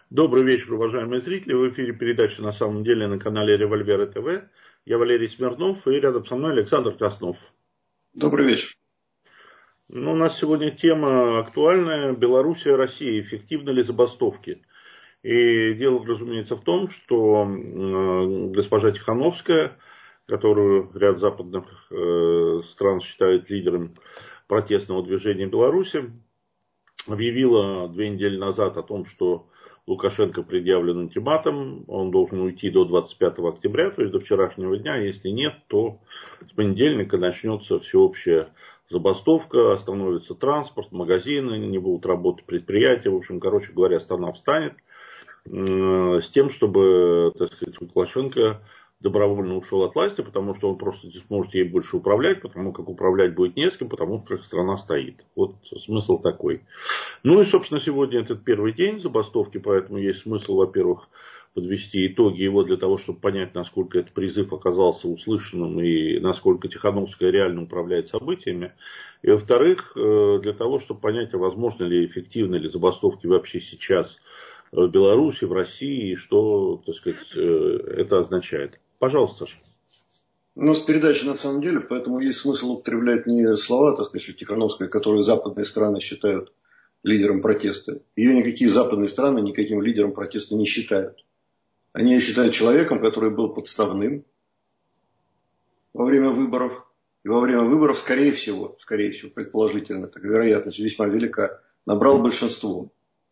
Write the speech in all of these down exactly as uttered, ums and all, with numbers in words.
Добрый вечер, уважаемые зрители. В эфире передача «На самом деле» на канале Револьверы ТВ. Я Валерий Смирнов и рядом со мной Александр Краснов. Добрый вечер. Ну, у нас сегодня тема актуальная. Белоруссия, Россия. Эффективны ли забастовки? И дело, разумеется, в том, что э, госпожа Тихановская, которую ряд западных э, стран считают лидером протестного движения Беларуси, объявила две недели назад о том, что Лукашенко предъявлен ультиматум, он должен уйти до двадцать пятого октября, то есть до вчерашнего дня. Если нет, то с понедельника начнется всеобщая забастовка, остановится транспорт, магазины, не будут работать предприятия. В общем, короче говоря, страна встанет э, с тем, чтобы, так сказать, Лукашенко добровольно ушел от власти, потому что он просто не сможет ей больше управлять, потому как управлять будет не с кем, потому как страна стоит. Вот смысл такой. Ну и, собственно, сегодня этот первый день забастовки, поэтому есть смысл, во-первых, подвести итоги его для того, чтобы понять, насколько этот призыв оказался услышанным и насколько Тихановская реально управляет событиями. И, во-вторых, для того, чтобы понять, а возможно ли, эффективны ли забастовки вообще сейчас в Беларуси, в России, и что, так сказать, это означает. Пожалуйста, Саша. У нас передача на самом деле, поэтому есть смысл употреблять не слова, так сказать, Тихановская, которые западные страны считают лидером протеста. Ее никакие западные страны никаким лидером протеста не считают. Они ее считают человеком, который был подставным во время выборов. И во время выборов, скорее всего, скорее всего, предположительно, так вероятность весьма велика, набрал большинство.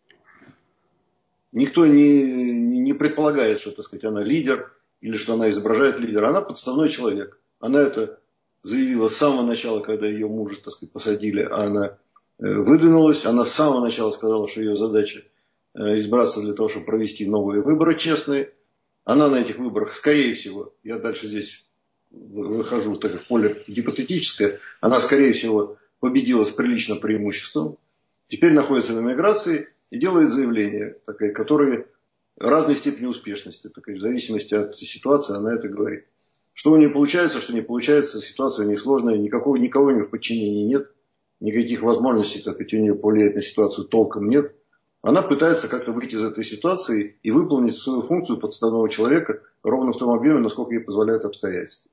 Никто не, не предполагает, что, так сказать, она лидер или что она изображает лидера. Она подставной человек. Она это заявила с самого начала, когда ее мужа, так сказать, посадили, а она выдвинулась. Она с самого начала сказала, что ее задача избраться для того, чтобы провести новые выборы честные. Она на этих выборах, скорее всего, я дальше здесь выхожу так, в поле гипотетическое, она, скорее всего, победила с приличным преимуществом. Теперь находится в эмиграции и делает заявления, такие, которые разной степени успешности. Такие, в зависимости от ситуации она это говорит. Что у нее получается, что не получается, ситуация несложная, никакого, никого у нее в подчинении нет. Никаких возможностей, так сказать, у нее повлиять на ситуацию толком нет. Она пытается как-то выйти из этой ситуации и выполнить свою функцию подставного человека ровно в том объеме, насколько ей позволяют обстоятельства.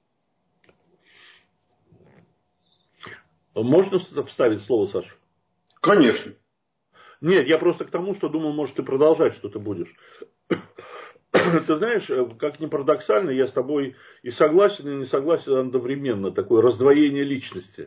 Можно вставить слово, Саша? Конечно. Нет, я просто к тому, что думал, может, ты продолжать что-то будешь. Ты знаешь, как ни парадоксально, я с тобой и согласен, и не согласен одновременно. Такое раздвоение личности.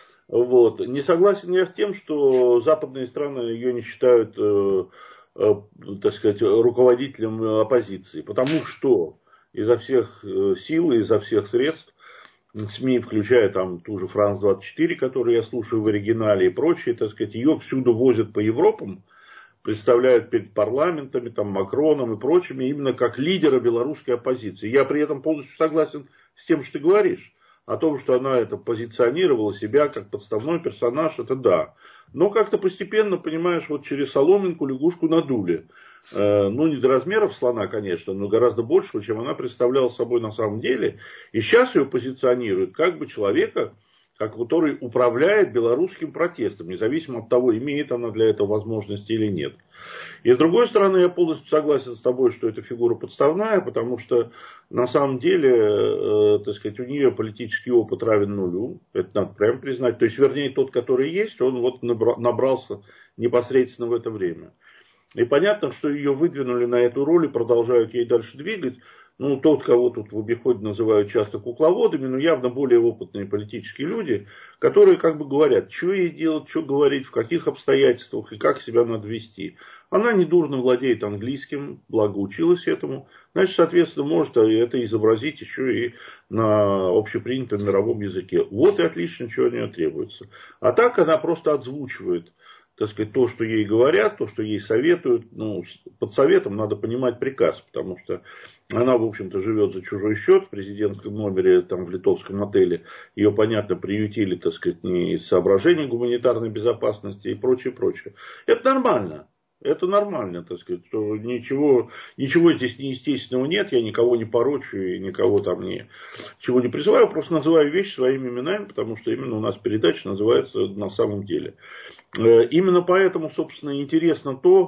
Вот. Не согласен я с тем, что западные страны ее не считают, э, э, так сказать, руководителем оппозиции. Потому что изо всех сил и изо всех средств СМИ, включая там ту же Франс двадцать четыре, которую я слушаю в оригинале и прочие, так сказать, ее всюду возят по Европам, представляют перед парламентами, там, Макроном и прочими, именно как лидера белорусской оппозиции. Я при этом полностью согласен с тем, что ты говоришь. О том, что она это позиционировала себя как подставной персонаж, это да. Но как-то постепенно, понимаешь, вот через соломинку лягушку надули. Э, ну, не до размеров слона, конечно, но гораздо большего, чем она представляла собой на самом деле. И сейчас ее позиционируют как бы человека, который управляет белорусским протестом, независимо от того, имеет она для этого возможности или нет. И с другой стороны, я полностью согласен с тобой, что эта фигура подставная, потому что на самом деле, э, так сказать, у нее политический опыт равен нулю, это надо прямо признать. То есть, вернее, тот, который есть, он вот набрался непосредственно в это время. И понятно, что ее выдвинули на эту роль и продолжают ей дальше двигать. Ну, тот, кого тут в обиходе называют часто кукловодами, но явно более опытные политические люди, которые как бы говорят, что ей делать, что говорить, в каких обстоятельствах и как себя надо вести. Она недурно владеет английским, благо училась этому, значит, соответственно, может это изобразить еще и на общепринятом мировом языке. Вот и отлично, что от нее требуется. А так она просто отзвучивает, так сказать, то, что ей говорят, то, что ей советуют. Ну, под советом надо понимать приказ, потому что она, в общем-то, живет за чужой счет в президентском номере, там, в литовском отеле. Ее, понятно, приютили, так сказать, не из соображений гуманитарной безопасности и прочее, прочее. Это нормально. Это нормально, так сказать, что ничего, ничего здесь неестественного нет, я никого не порочу и никого там не, чего не призываю, просто называю вещи своими именами, потому что именно у нас передача называется «На самом деле». Именно поэтому, собственно, интересно то,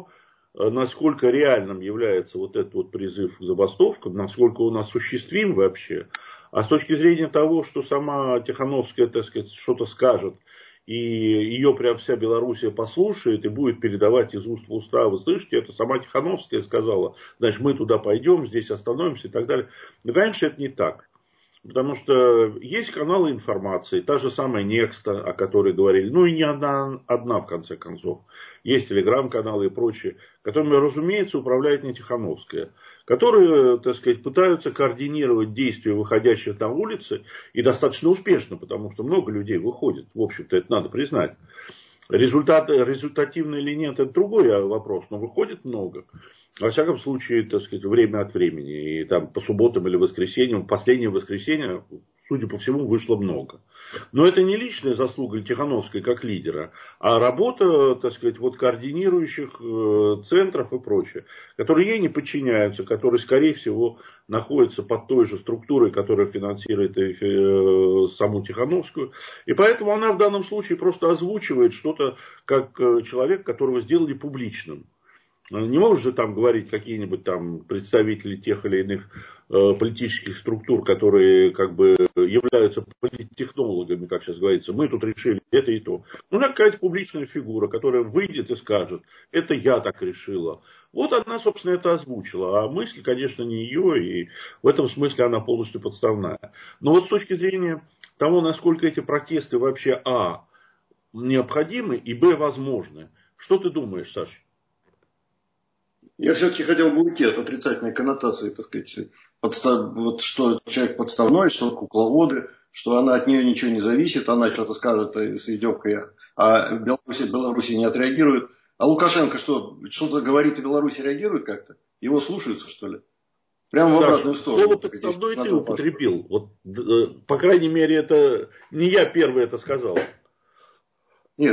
насколько реальным является вот этот вот призыв к забастовкам, насколько он осуществим вообще. А с точки зрения того, что сама Тихановская, так сказать, что-то скажет, и ее прям вся Белоруссия послушает и будет передавать из уст в уста, вы слышите, это сама Тихановская сказала, значит, мы туда пойдем, здесь остановимся и так далее. Ну, конечно, это не так. Потому что есть каналы информации, та же самая Некста, о которой говорили, ну и не одна, одна в конце концов. Есть телеграм-каналы и прочее, которыми, разумеется, управляет не Тихановская, которые, так сказать, пытаются координировать действия выходящих на улицы, и достаточно успешно, потому что много людей выходит, в общем-то, это надо признать. Результаты, результативно или нет, это другой вопрос, но выходит много. Во всяком случае, так сказать, время от времени. И там по субботам или воскресеньям, последнее воскресенье, судя по всему, вышло много. Но это не личная заслуга Тихановской как лидера, а работа, так сказать, вот координирующих центров и прочее, которые ей не подчиняются, которые, скорее всего, находятся под той же структурой, которая финансирует саму Тихановскую. И поэтому она в данном случае просто озвучивает что-то как человек, которого сделали публичным. Не можешь же там говорить какие-нибудь там представители тех или иных э, политических структур, которые как бы являются политтехнологами, как сейчас говорится. Мы тут решили это и то. Нужна какая-то публичная фигура, которая выйдет и скажет, это я так решила. Вот она, собственно, это озвучила. А мысль, конечно, не ее, и в этом смысле она полностью подставная. Но вот с точки зрения того, насколько эти протесты вообще, а, необходимы, и, б, возможны. Что ты думаешь, Саша? Я все-таки хотел бы уйти от отрицательной коннотации, так сказать, подстав... вот, что человек подставной, что кукловоды, что она от нее ничего не зависит, она что-то скажет с издевкой, а Беларусь, Беларусь не отреагирует. А Лукашенко что, что-то говорит, и Беларусь реагирует как-то? Его слушаются, что ли? Прямо в обратную Саша, сторону. слово подставной ты употребил. Вот, по крайней мере, это не я первый это сказал. Нет.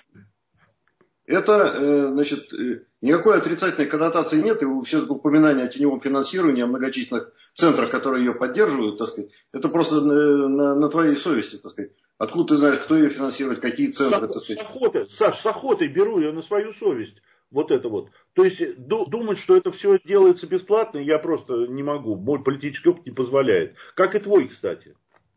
Это, значит, никакой отрицательной коннотации нет, и все упоминания о теневом финансировании, о многочисленных центрах, которые ее поддерживают, так сказать, это просто на, на, на твоей совести, так сказать. Откуда ты знаешь, кто ее финансирует, какие центры, С, так сказать. С охотой, Саш, с охотой беру ее на свою совесть. Вот это вот. То есть думать, что это все делается бесплатно, я просто не могу. Мой политический опыт не позволяет. Как и твой, кстати.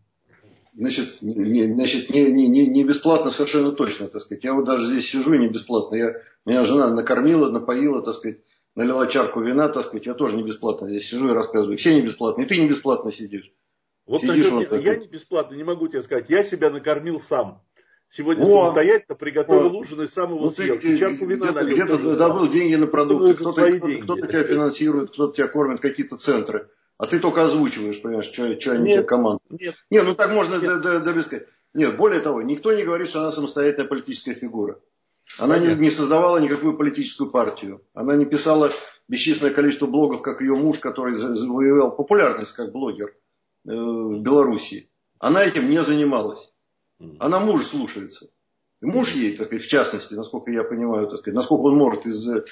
Значит, не, значит не, не, не бесплатно совершенно точно, так сказать. Я вот даже здесь сижу не бесплатно. Я, меня жена накормила, напоила, так сказать, налила чарку вина, так сказать. Я тоже не бесплатно здесь сижу и рассказываю. Все не бесплатно. И ты не бесплатно сидишь. Вот сидишь насчет вот я, я не бесплатно, не могу тебе сказать. Я себя накормил сам. Сегодня О, самостоятельно приготовил о. ужин и сам его Ну съел. ты И чарку вина где-то, налил где-то тоже добыл сам. деньги на продукты. За Кто-то, свои кто-то, деньги. кто-то тебя финансирует, кто-то тебя кормит, какие-то центры. А ты только озвучиваешь, понимаешь, что, что они тебе командуют. Нет. Не, ну так можно Нет. до, до, до сказать. Нет, более того, никто не говорит, что она самостоятельная политическая фигура. Она не, не создавала никакую политическую партию. Она не писала бесчисленное количество блогов, как ее муж, который завоевал популярность как блогер э, в Белоруссии. Она этим не занималась. Она муж слушается. И муж ей, так сказать, в частности, насколько я понимаю, так сказать, насколько он может из э,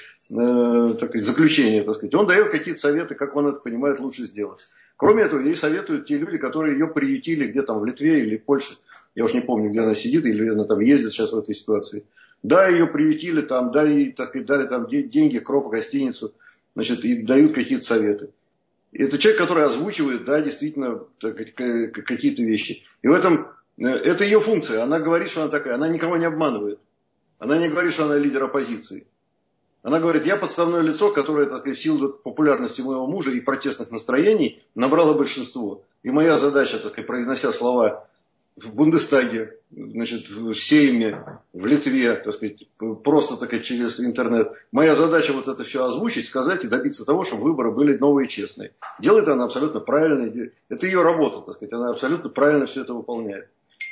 так сказать, заключения, так сказать, он дает какие-то советы, как он это понимает лучше сделать. Кроме этого, ей советуют те люди, которые ее приютили где-то в Литве или в Польше. Я уж не помню, где она сидит, или она там ездит сейчас в этой ситуации. Да, ее приютили там, да, и, так сказать, дали там деньги, кров, гостиницу, значит, и дают какие-то советы. И это человек, который озвучивает, да, действительно, так, какие-то вещи. И в этом, это ее функция. Она говорит, что она такая, она никого не обманывает. Она не говорит, что она лидер оппозиции. Она говорит, я подставное лицо, которое, так сказать, в силу популярности моего мужа и протестных настроений набрало большинство. И моя задача, так сказать, произнося слова в Бундестаге, значит, в Сейме, в Литве, так сказать, просто, так сказать, через интернет. Моя задача вот это все озвучить, сказать и добиться того, чтобы выборы были новые и честные. Делает она абсолютно правильно. Это ее работа, так сказать, она абсолютно правильно все это выполняет.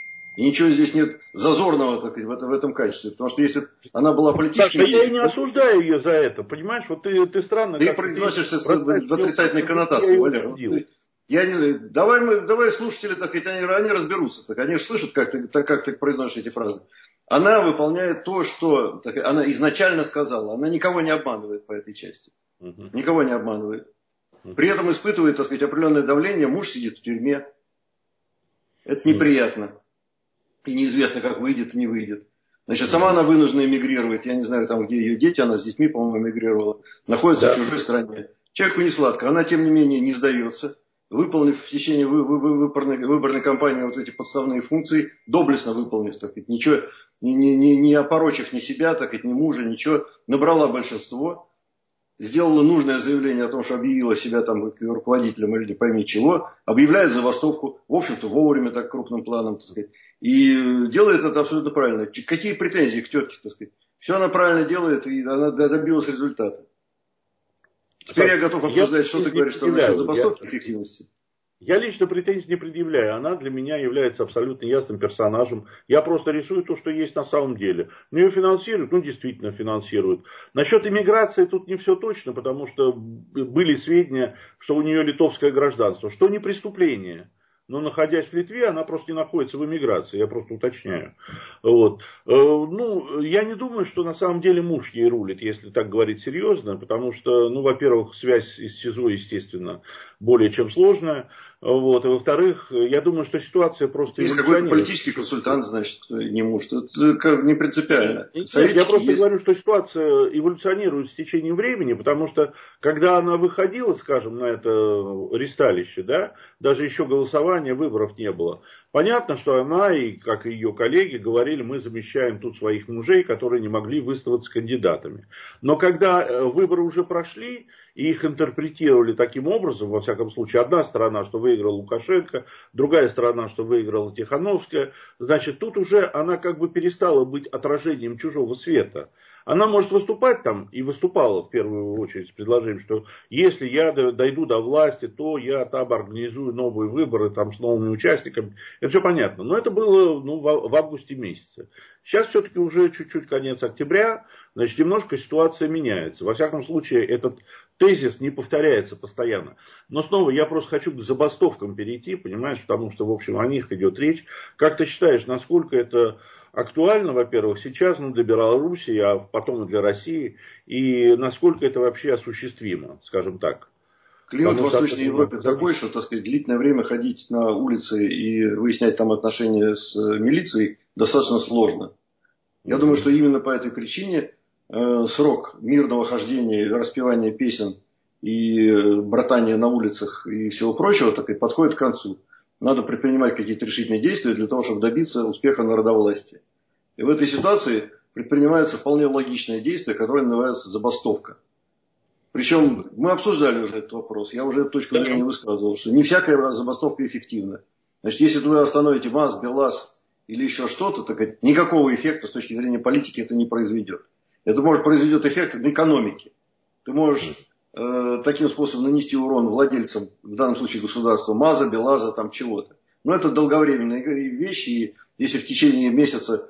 И ничего здесь нет зазорного, так сказать, в, это, в этом качестве. Потому что если она была политическим... Саша, я и не осуждаю ее за это, понимаешь? Вот ты, ты странно... Ты произносишься в, в отрицательной коннотации, Валер. Я не знаю, давай, мы, давай слушатели, так сказать, они, они разберутся. Так, они же слышат, как ты, так, как ты произносишь эти фразы. Она выполняет то, что так, она изначально сказала. Она никого не обманывает по этой части. Uh-huh. Никого не обманывает. Uh-huh. При этом испытывает, так сказать, определенное давление. Муж сидит в тюрьме. Это неприятно. И неизвестно, как выйдет и не выйдет. Значит, сама она вынуждена эмигрировать. Я не знаю, там, где ее дети, она с детьми, по-моему, эмигрировала. Находится да. в чужой стране. Человеку не сладко. Она, тем не менее, не сдается. Выполнив в течение вы, вы, вы, выборной, выборной кампании вот эти подставные функции, доблестно выполнив, так сказать, ничего, не, не, не, не опорочив ни себя, так сказать, ни мужа, ничего, набрала большинство, сделала нужное заявление о том, что объявила себя там руководителем или не пойми чего, объявляет забастовку, в общем-то, вовремя, так крупным планом, так сказать, и делает это абсолютно правильно. Какие претензии к тетке, так сказать? Все она правильно делает, и она добилась результата. Теперь так, я готов обсуждать, я что ты говоришь, что насчет забастовки эффективности. Я лично претензий не предъявляю. Она для меня является абсолютно ясным персонажем. Я просто рисую то, что есть на самом деле. Ну, ее финансируют, ну, действительно финансируют. Насчет иммиграции тут не все точно, потому что были сведения, что у нее литовское гражданство, что не преступление. Но находясь в Литве, она просто не находится в эмиграции, я просто уточняю. Вот. Ну, я не думаю, что на самом деле муж ей рулит, если так говорить серьезно, потому что, ну, во-первых, связь из СИЗО, естественно, более чем сложная. Вот. И во-вторых, я думаю, что ситуация просто есть какой-то политический консультант, значит, не муж. Это как не принципиально. Нет, я просто есть. говорю, что ситуация эволюционирует с течением времени, потому что, когда она выходила, скажем, на это ресталище, да, даже еще голосования, выборов не было. Понятно, что она и, как и ее коллеги, говорили, мы замещаем тут своих мужей, которые не могли выставиться кандидатами. Но когда выборы уже прошли, и их интерпретировали таким образом, во всяком случае, одна сторона, что выиграл Лукашенко, другая сторона, что выиграла Тихановская, значит, тут уже она как бы перестала быть отражением чужого света. Она может выступать там, и выступала в первую очередь с предложением, что если я дойду до власти, то я там организую новые выборы там, с новыми участниками. Это все понятно. Но это было ну, в августе месяце. Сейчас все-таки уже чуть-чуть конец октября, значит, немножко ситуация меняется. Во всяком случае, этот тезис не повторяется постоянно. Но снова я просто хочу к забастовкам перейти, понимаешь, потому что, в общем, о них идет речь. Как ты считаешь, насколько это актуально, во-первых, сейчас ну, для Белоруссии, а потом и для России, и насколько это вообще осуществимо, скажем так? Климат в Восточной Европе такой, что, так сказать, длительное время ходить на улицы и выяснять там отношения с милицией достаточно сложно. Я mm-hmm. думаю, что именно по этой причине э, срок мирного хождения, распевания песен и братания на улицах и всего прочего так и подходит к концу. Надо предпринимать какие-то решительные действия для того, чтобы добиться успеха народовластия. И в этой ситуации предпринимается вполне логичное действие, которое называется забастовка. Причем мы обсуждали уже этот вопрос, я уже эту точку зрения высказывал, что не всякая забастовка эффективна. Значит, если вы остановите МАЗ, БелАЗ или еще что-то, так никакого эффекта с точки зрения политики это не произведет. Это может произведет эффект на экономике. Ты можешь э, таким способом нанести урон владельцам, в данном случае государства, МАЗа, БелАЗа, там чего-то. Но это долговременные вещи, и если в течение месяца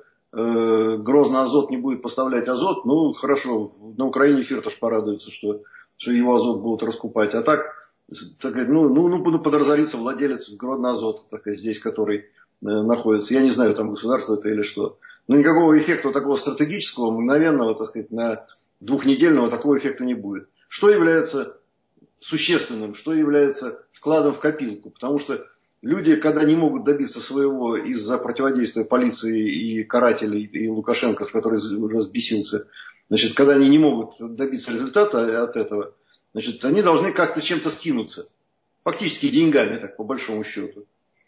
э, Грозно-Азот не будет поставлять азот, ну хорошо, на Украине Фирташ порадуется, что, что его азот будут раскупать. А так, так ну, ну, ну подразорится владелец Грозно-Азота, здесь, который э, находится. Я не знаю, там государство это или что. Но никакого эффекта такого стратегического, мгновенного, так сказать, на двухнедельного такого эффекта не будет. Что является существенным, что является вкладом в копилку? Потому что люди, когда не могут добиться своего из-за противодействия полиции и карателей, и Лукашенко, который уже взбесился, значит, когда они не могут добиться результата от этого, значит, они должны как-то чем-то скинуться. Фактически деньгами, так, по большому счету.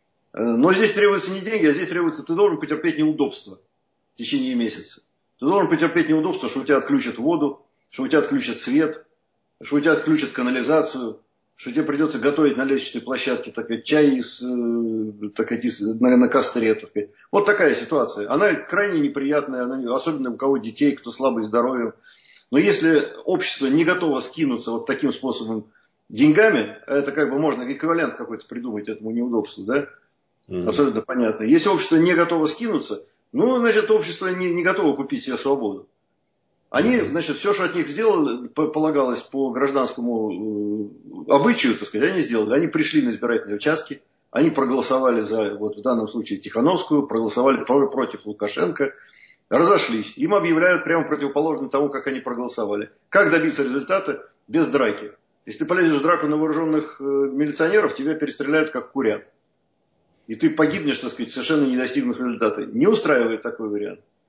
Но здесь требуются не деньги, а здесь требуется, ты должен потерпеть неудобства в течение месяца. Ты должен потерпеть неудобства, что у тебя отключат воду, что у тебя отключат свет, что у тебя отключат канализацию, что тебе придется готовить на лестничной площадке так, чай из, так, из, на, на костре. Так. Вот такая ситуация. Она крайне неприятная, она, особенно у кого детей, кто слабый здоровьем. Но если общество не готово скинуться вот таким способом деньгами, это как бы можно эквивалент какой-то придумать этому неудобству, да? Mm-hmm. Абсолютно понятно. Если общество не готово скинуться, ну, значит, общество не, не готово купить себе свободу. Они, значит, все, что от них сделали, полагалось по гражданскому обычаю, так сказать, они сделали. Они пришли на избирательные участки, они проголосовали за, вот в данном случае, Тихановскую, проголосовали против Лукашенко, разошлись. Им объявляют прямо противоположно тому, как они проголосовали. Как добиться результата без драки? Если ты полезешь в драку на вооруженных милиционеров, тебя перестреляют как курят. И ты погибнешь, так сказать, совершенно не достигнув результата. Не устраивает такой вариант.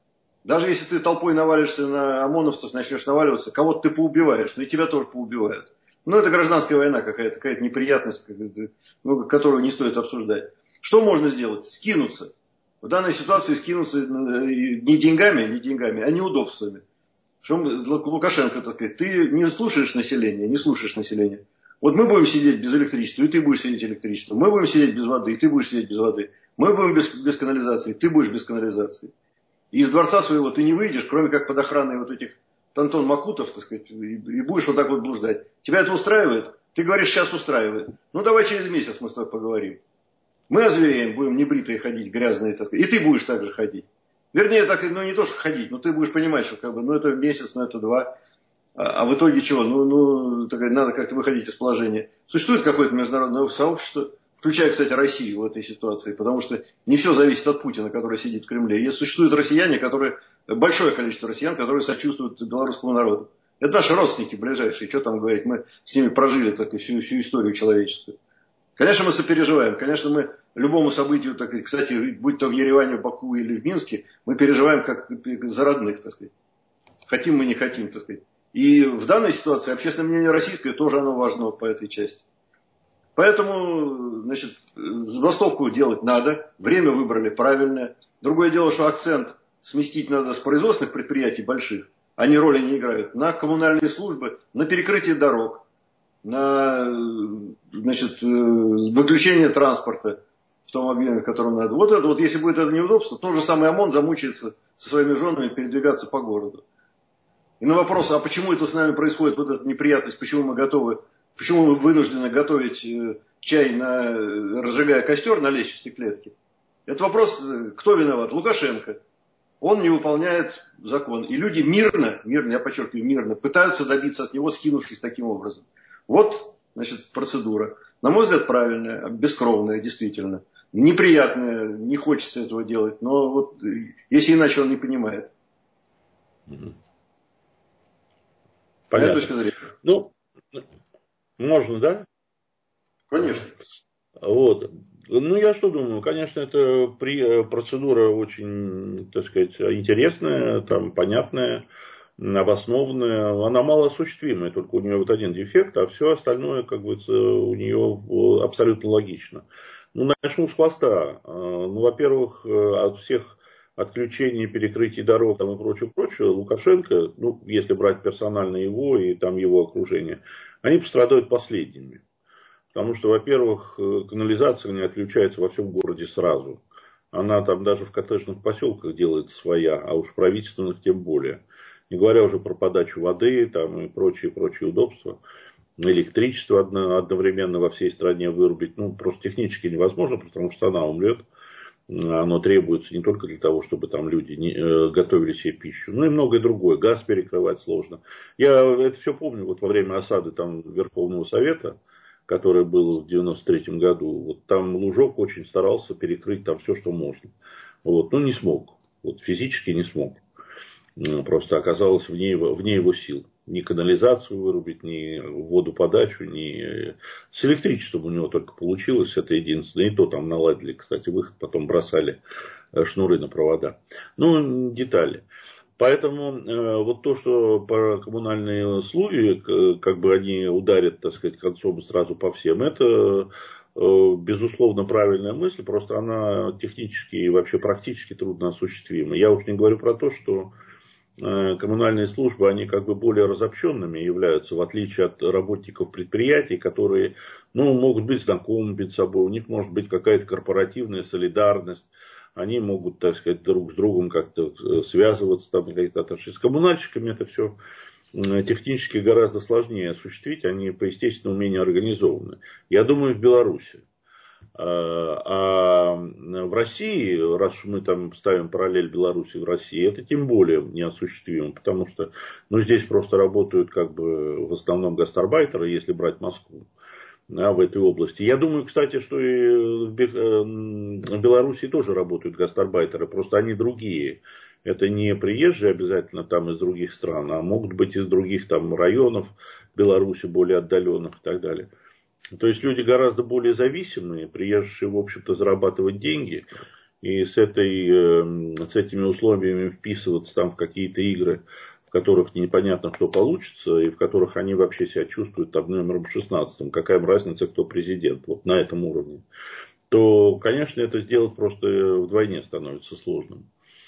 Даже если ты толпой навалишься на ОМОНовцев, начнешь наваливаться, кого-то ты поубиваешь, но и тебя тоже поубивают. Ну, это гражданская война какая-то, какая-то неприятность, ну, которую не стоит обсуждать. Что можно сделать? Скинуться. В данной ситуации скинуться не деньгами, не деньгами, а неудобствами. Что Лукашенко, так сказать, ты не слушаешь население, не слушаешь население. Вот мы будем сидеть без электричества, и ты будешь сидеть без электричества. Мы будем сидеть без воды, и ты будешь сидеть без воды. Мы будем без, без канализации, и ты будешь без канализации. И из дворца своего ты не выйдешь, кроме как под охраной вот этих Антон Макутов, так сказать, и, и будешь вот так вот блуждать. Тебя это устраивает? Ты говоришь, сейчас устраивает. Ну давай через месяц мы с тобой поговорим. Мы озвереем, будем небритые ходить, грязные, так сказать, и ты будешь так же ходить. Вернее, так, ну не то, что ходить, но ты будешь понимать, что как бы, ну это месяц, ну это два. А, а в итоге чего? Ну, ну так, надо как-то выходить из положения. Существует какое-то международное сообщество, включая, кстати, Россию в этой ситуации, потому что не все зависит от Путина, который сидит в Кремле. Есть существуют россияне, которые, большое количество россиян, которые сочувствуют белорусскому народу. Это наши родственники ближайшие, что там говорить, мы с ними прожили такую всю, всю историю человеческую. Конечно, мы сопереживаем, конечно, мы любому событию, так, кстати, будь то в Ереване, в Баку или в Минске, мы переживаем как за родных, так сказать. Хотим мы, не хотим, так сказать. И в данной ситуации общественное мнение российское тоже оно важно по этой части. Поэтому, значит, забастовку делать надо, время выбрали правильное. Другое дело, что акцент сместить надо с производственных предприятий больших, они роли не играют, на коммунальные службы, на перекрытие дорог, на, значит, выключение транспорта в том объеме, в котором надо. Вот это вот, если будет это неудобство, тот же самый ОМОН замучается со своими женами передвигаться по городу. И на вопрос, а почему это с нами происходит, вот эта неприятность, почему мы готовы, почему мы вынуждены готовить чай, на, разжигая костер на лестничной клетке. Это вопрос, кто виноват? Лукашенко. Он не выполняет закон. И люди мирно, мирно, я подчеркиваю, мирно, пытаются добиться от него, скинувшись таким образом. Вот, значит, процедура. На мой взгляд, правильная, бескровная, действительно. Неприятная, не хочется этого делать, но вот, если иначе он не понимает. Понятно. Моя точка зрения. Ну, можно, да? Конечно. Вот. Ну, я что думаю, конечно, это при, процедура очень, так сказать, интересная, там, понятная, обоснованная. Она малоосуществимая, только у нее вот один дефект, а все остальное, как бы, у нее абсолютно логично. Ну, начну с хвоста. Ну, во-первых, от всех отключений, перекрытий дорог там, и прочее, прочее, Лукашенко, ну, если брать персонально его и там его окружение, они пострадают последними. Потому что, во-первых, канализация не отключается во всем городе сразу. Она там даже в коттеджных поселках делает своя, а уж в правительственных тем более. Не говоря уже про подачу воды там, и прочие, прочие удобства. Электричество одновременно во всей стране вырубить. Ну, просто технически невозможно, потому что она умрет. Оно требуется не только для того, чтобы там люди не, э, готовили себе пищу, но и многое другое. Газ перекрывать сложно. Я это все помню вот во время осады там, Верховного Совета, который был в девяносто третьем году. Вот там Лужок очень старался перекрыть там все, что можно. Вот, но не смог. Вот, физически не смог. Просто оказалось вне его, вне его сил. Ни канализацию вырубить, ни водоподачу, ни... С электричеством у него только получилось, это единственное. И то там наладили, кстати, выход, потом бросали шнуры на провода. Ну, детали. Поэтому э, вот то, что про коммунальные услуги, как бы они ударят, так сказать, концом сразу по всем, это э, безусловно правильная мысль, просто она технически и вообще практически трудно осуществима. Я уж не говорю про то, что коммунальные службы, они как бы более разобщенными являются, в отличие от работников предприятий, которые, ну, могут быть знакомы между собой, у них может быть какая-то корпоративная солидарность, они могут, так сказать, друг с другом как-то связываться, там, какие-то отношения. С коммунальщиками это все технически гораздо сложнее осуществить, они по естественному менее организованы. Я думаю, в Беларуси. А в России, раз уж мы там ставим параллель Беларуси в России, это тем более неосуществимо, потому что ну, здесь просто работают как бы в основном гастарбайтеры, если брать Москву, да, в этой области. Я думаю, кстати, что и в Беларуси тоже работают гастарбайтеры, просто они другие. Это не приезжие обязательно там из других стран, а могут быть из других там районов Беларуси, более отдаленных и так далее. То есть люди гораздо более зависимые, приезжие, в общем-то, зарабатывать деньги. и с, этой, с этими условиями вписываться там в какие-то игры, в которых непонятно, что получится, и в которых они вообще себя чувствуют там номером шестнадцатым, какая им разница, кто президент, вот на этом уровне, то, конечно, это сделать просто вдвойне становится сложным.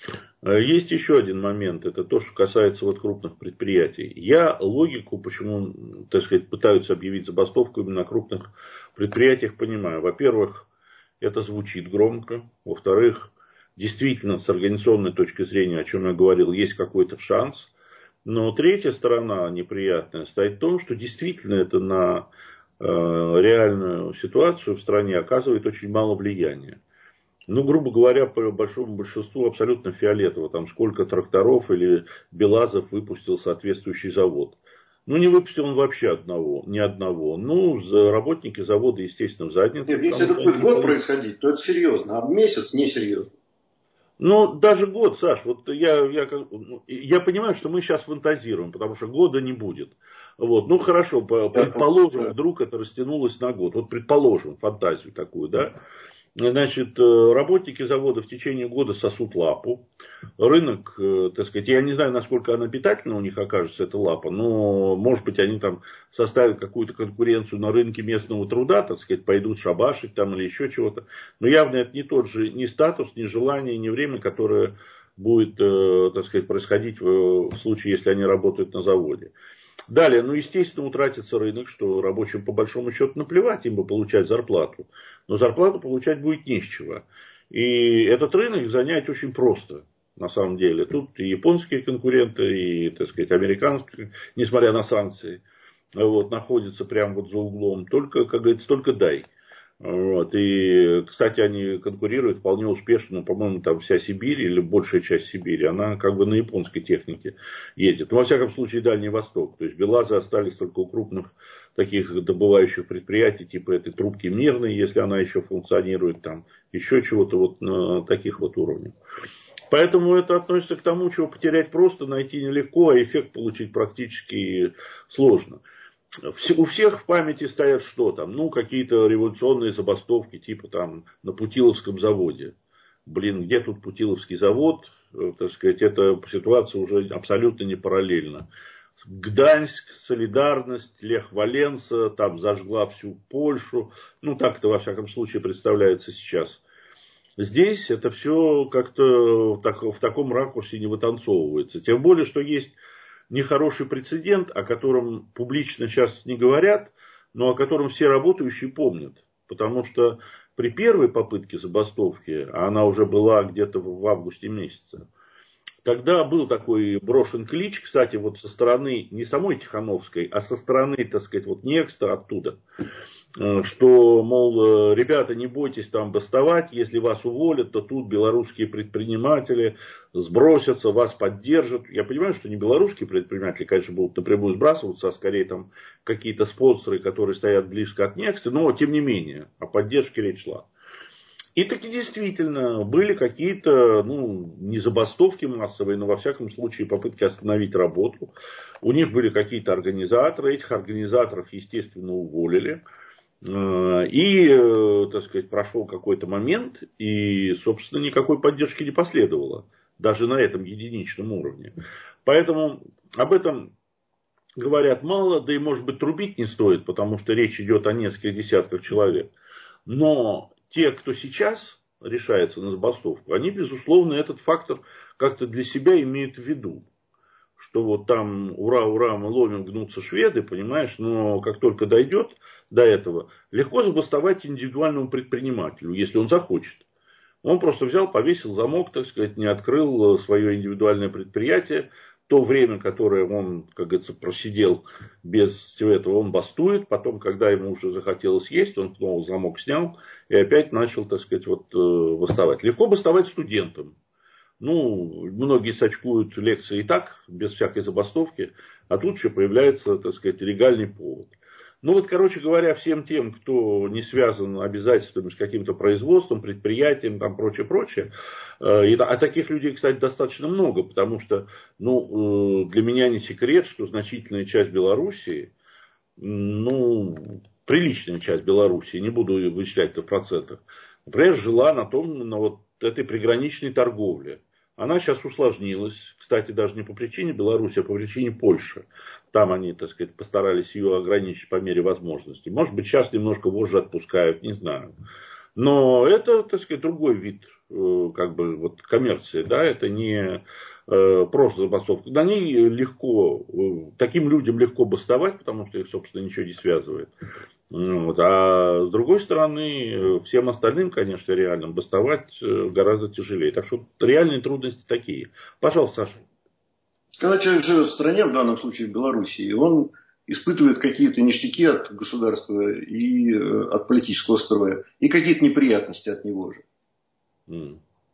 Есть еще один момент, это то, что касается вот крупных предприятий. Я логику, почему, так сказать, пытаются объявить забастовку именно на крупных предприятиях, понимаю. Во-первых, это звучит громко. Во-вторых, действительно, с организационной точки зрения, о чем я говорил, есть какой-то шанс. Но третья сторона неприятная стоит в том, что действительно это на э, реальную ситуацию в стране оказывает очень мало влияния. Ну, грубо говоря, по большому большинству абсолютно фиолетово. Там сколько тракторов или БелАЗов выпустил соответствующий завод. Ну, не выпустил он вообще одного, ни одного. Ну, работники завода, естественно, в заднице. Нет, если это будет год происходить, то это серьезно, а месяц несерьезно. Ну, даже год, Саш, вот я, я, я понимаю, что мы сейчас фантазируем, потому что года не будет. Вот. Ну, хорошо, предположим, вдруг это растянулось на год. Вот предположим, фантазию такую, да. Значит, работники завода в течение года сосут лапу. Рынок, так сказать, я не знаю, насколько она питательна у них окажется, эта лапа, но, может быть, они там составят какую-то конкуренцию на рынке местного труда, так сказать, пойдут шабашить там или еще чего-то. Но явно это не тот же ни статус, ни желание, ни время, которое будет, так сказать, происходить в случае, если они работают на заводе. Далее, ну, естественно, утратится рынок, что рабочим по большому счету наплевать, им бы получать зарплату. Но зарплату получать будет не с чего. И этот рынок занять очень просто, на самом деле. Тут и японские конкуренты, и, так сказать, американские, несмотря на санкции, вот, находятся прямо вот за углом. Только, как говорится, только дай. Вот. И, кстати, они конкурируют вполне успешно. По-моему, там вся Сибирь или большая часть Сибири, она как бы на японской технике едет. Но, во всяком случае, Дальний Восток. То есть БелАЗы остались только у крупных таких добывающих предприятий, типа этой трубки Мирной, если она еще функционирует, там еще чего-то вот на таких вот уровнях. Поэтому это относится к тому, чего потерять просто, найти нелегко, а эффект получить практически сложно. У всех в памяти стоят что там? Ну, какие-то революционные забастовки, типа там на Путиловском заводе. Блин, где тут Путиловский завод? Так сказать, эта ситуация уже абсолютно не параллельна. Гданьск, Солидарность, Лех Валенса, там зажгла всю Польшу. Ну, так это во всяком случае представляется сейчас. Здесь это все как-то в, так, в таком ракурсе не вытанцовывается. Тем более, что есть нехороший прецедент, о котором публично сейчас не говорят, но о котором все работающие помнят. Потому что при первой попытке забастовки, а она уже была где-то в августе месяце, тогда был такой брошен клич, кстати, вот со стороны не самой Тихановской, а со стороны, так сказать, вот Некста оттуда, что, мол, ребята, не бойтесь там бастовать, если вас уволят, то тут белорусские предприниматели сбросятся, вас поддержат. Я понимаю, что не белорусские предприниматели, конечно, будут напрямую сбрасываться, а скорее там какие-то спонсоры, которые стоят близко от Некста, но тем не менее, о поддержке речь шла. И таки действительно были какие-то, ну, не забастовки массовые, но во всяком случае попытки остановить работу. У них были какие-то организаторы, этих организаторов, естественно, уволили. И, так сказать, прошел какой-то момент, и, собственно, никакой поддержки не последовало. Даже на этом единичном уровне. Поэтому об этом говорят мало, да и, может быть, трубить не стоит, потому что речь идет о нескольких десятках человек. Но те, кто сейчас решается на забастовку, они, безусловно, этот фактор как-то для себя имеют в виду. Что вот там ура, ура, мы ломим, гнутся шведы, понимаешь, но как только дойдет до этого, легко забастовать индивидуальному предпринимателю, если он захочет. Он просто взял, повесил замок, так сказать, не открыл свое индивидуальное предприятие. То время, которое он, как говорится, просидел без всего этого, он бастует. Потом, когда ему уже захотелось есть, он снова замок снял и опять начал, так сказать, вот, бастовать. Легко бастовать студентам. Ну, многие сочкуют лекции и так, без всякой забастовки, а тут еще появляется, так сказать, легальный повод. Ну вот, короче говоря, всем тем, кто не связан обязательствами с каким-то производством, предприятием, там прочее, прочее, и, а таких людей, кстати, достаточно много, потому что, ну, для меня не секрет, что значительная часть Белоруссии, ну, приличная часть Белоруссии, не буду вычислять это в процентах, например, жила на том, на вот этой приграничной торговли. Она сейчас усложнилась, кстати, даже не по причине Беларуси, а по причине Польши. Там они, так сказать, постарались ее ограничить по мере возможности. Может быть, сейчас немножко вожжи отпускают, не знаю. Но это, так сказать, другой вид как бы, вот, коммерции. Да? Это не э, просто забастовка. На ней легко, таким людям легко бастовать, потому что их, собственно, ничего не связывает. Вот. А с другой стороны, всем остальным, конечно, реальным бастовать гораздо тяжелее. Так что реальные трудности такие. Пожалуйста, Саша. Когда человек живет в стране, в данном случае в Белоруссии, он испытывает какие-то ништяки от государства и от политического строя, и какие-то неприятности от него же. Mm.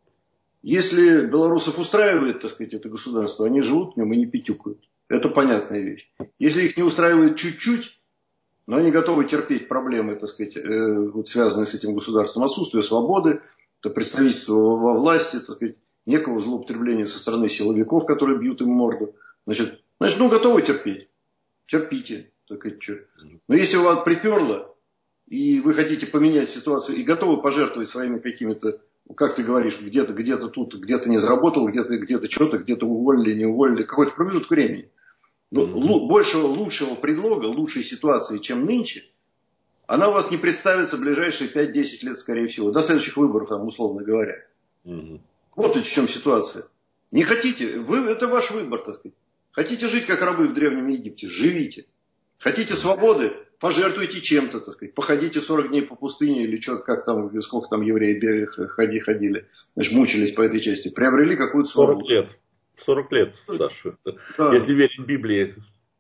Если белорусов устраивает, так сказать, это государство, они живут в нем и не пятюкают. Это понятная вещь. Если их не устраивает чуть-чуть, но они готовы терпеть проблемы, так сказать, э, вот, связанные с этим государством, отсутствие свободы, это представительство во власти, так сказать, некого злоупотребления со стороны силовиков, которые бьют им морду. Значит, значит ну, готовы терпеть. Терпите. Так сказать, что. Но если вас приперло, и вы хотите поменять ситуацию, и готовы пожертвовать своими какими-то, как ты говоришь, где-то где-то тут, где-то не заработал, где-то где-то что-то, где-то уволили, не уволили, какой-то промежуток времени. Но mm-hmm. большего, лучшего предлога, лучшей ситуации, чем нынче, она у вас не представится в ближайшие пять-десять лет, скорее всего. До следующих выборов, там, условно говоря. Mm-hmm. Вот в чем ситуация. Не хотите, вы, это ваш выбор, так сказать. Хотите жить, как рабы в Древнем Египте, живите. Хотите свободы, пожертвуйте чем-то, так сказать. Походите сорок дней по пустыне, или что, как там, сколько там евреи ходи, ходили, значит, мучились по этой части. Приобрели какую-то свободу. сорок лет. сорок лет, Саша. Да. Если верить Библии.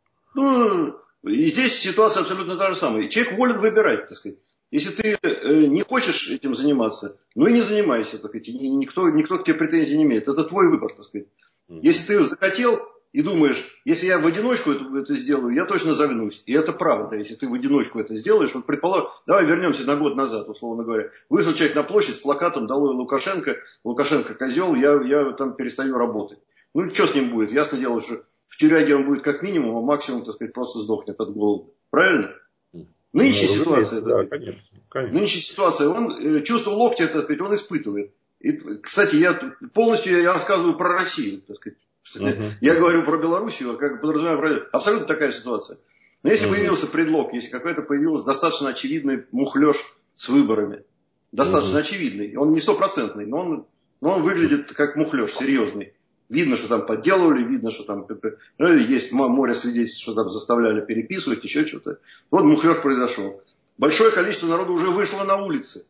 Ну, и здесь ситуация абсолютно та же самая. Человек волен выбирать, так сказать. Если ты э, не хочешь этим заниматься, ну и не занимайся, так сказать. И никто, никто к тебе претензий не имеет. Это твой выбор, так сказать. Mm-hmm. Если ты захотел и думаешь, если я в одиночку это, это сделаю, я точно загнусь. И это правда. Если ты в одиночку это сделаешь, вот предположим, давай вернемся на год назад, условно говоря. Вышел человек на площадь с плакатом «Долой Лукашенко», Лукашенко козел, я, я там перестаю работать. Ну, что с ним будет? Ясно дело, что в тюряге он будет как минимум, а максимум, так сказать, просто сдохнет от голода. Правильно? Нынче ну, ситуация, да, да, конечно, конечно. Нынче ситуация, он э, чувство локтя, так сказать, он испытывает. И, кстати, я полностью я рассказываю про Россию, так сказать. Uh-huh. Я говорю про Белоруссию, как подразумеваю про абсолютно такая ситуация. Но если uh-huh. появился предлог, если какой-то появился достаточно очевидный мухлёж с выборами, достаточно uh-huh. очевидный, он не стопроцентный, но он, но он выглядит как мухлёж, серьезный. Видно, что там подделывали, видно, что там ну, есть море свидетельств, что там заставляли переписывать, еще что-то. Вот мухлёж произошел. Большое количество народу уже вышло на улицы.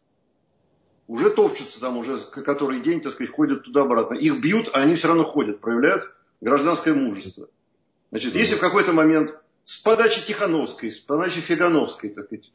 Уже топчутся там, уже который день, так сказать, ходят туда-обратно. Их бьют, а они все равно ходят, проявляют гражданское мужество. Значит, mm-hmm. если в какой-то момент с подачи Тихановской, с подачи Фигановской, так сказать,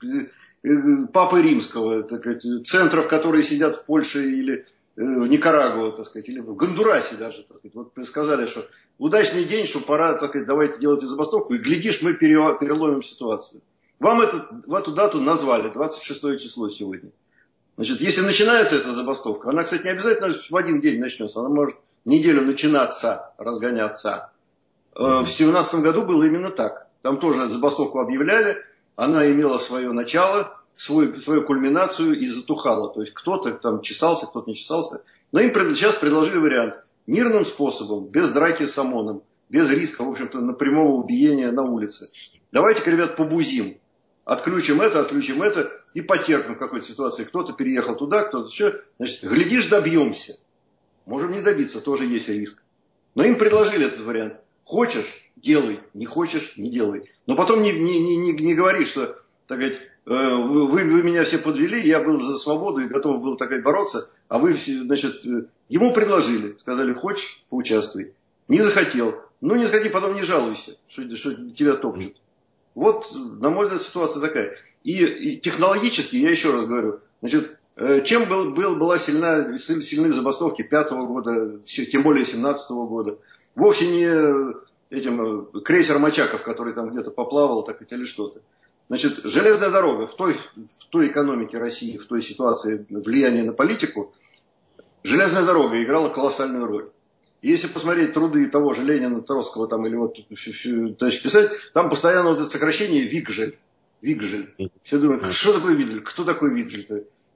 Папы Римского, так сказать, центров, которые сидят в Польше или в Никарагуа, так сказать, или в Гондурасе даже, так сказать, вот сказали, что удачный день, что пора, так сказать, давайте делать забастовку, и глядишь, мы переломим ситуацию. Вам это, в эту дату назвали, двадцать шестое число сегодня. Значит, если начинается эта забастовка, она, кстати, не обязательно в один день начнется, она может неделю начинаться, разгоняться. В семнадцатом году было именно так. Там тоже забастовку объявляли, она имела свое начало, свою, свою кульминацию и затухала. То есть кто-то там чесался, кто-то не чесался. Но им сейчас предложили вариант. Мирным способом, без драки с ОМОНом, без риска, в общем-то, на прямого убиения на улице. Давайте-ка, ребят, побузим. Отключим это, отключим это и потерпим в какой-то ситуации. Кто-то переехал туда, кто-то еще. Значит, глядишь, добьемся. Можем не добиться, тоже есть риск. Но им предложили этот вариант. Хочешь – делай, не хочешь – не делай. Но потом не, не, не, не, не говори, что, так сказать, э, вы, вы меня все подвели, я был за свободу и готов был, так сказать, бороться, а вы, значит, ему предложили. Сказали, хочешь – поучаствуй. Не захотел. Ну, не захоти, потом не жалуйся, что, что тебя топчут. Вот, на мой взгляд, ситуация такая. И, и технологически, я еще раз говорю, значит, чем был, был, была сильна, сильны забастовки пятого года, тем более семнадцатого года. Вовсе не этим крейсером Очаков, который там где-то поплавал, так сказать, или что-то. Значит, железная дорога в той, в той экономике России, в той ситуации влияния на политику, железная дорога играла колоссальную роль. Если посмотреть труды того же Ленина, Троцкого там, или вот товарищ писать, там постоянно вот это сокращение Вигжель. Вигжель. Все думают, что такое Вигжель? Кто такой Вигжель?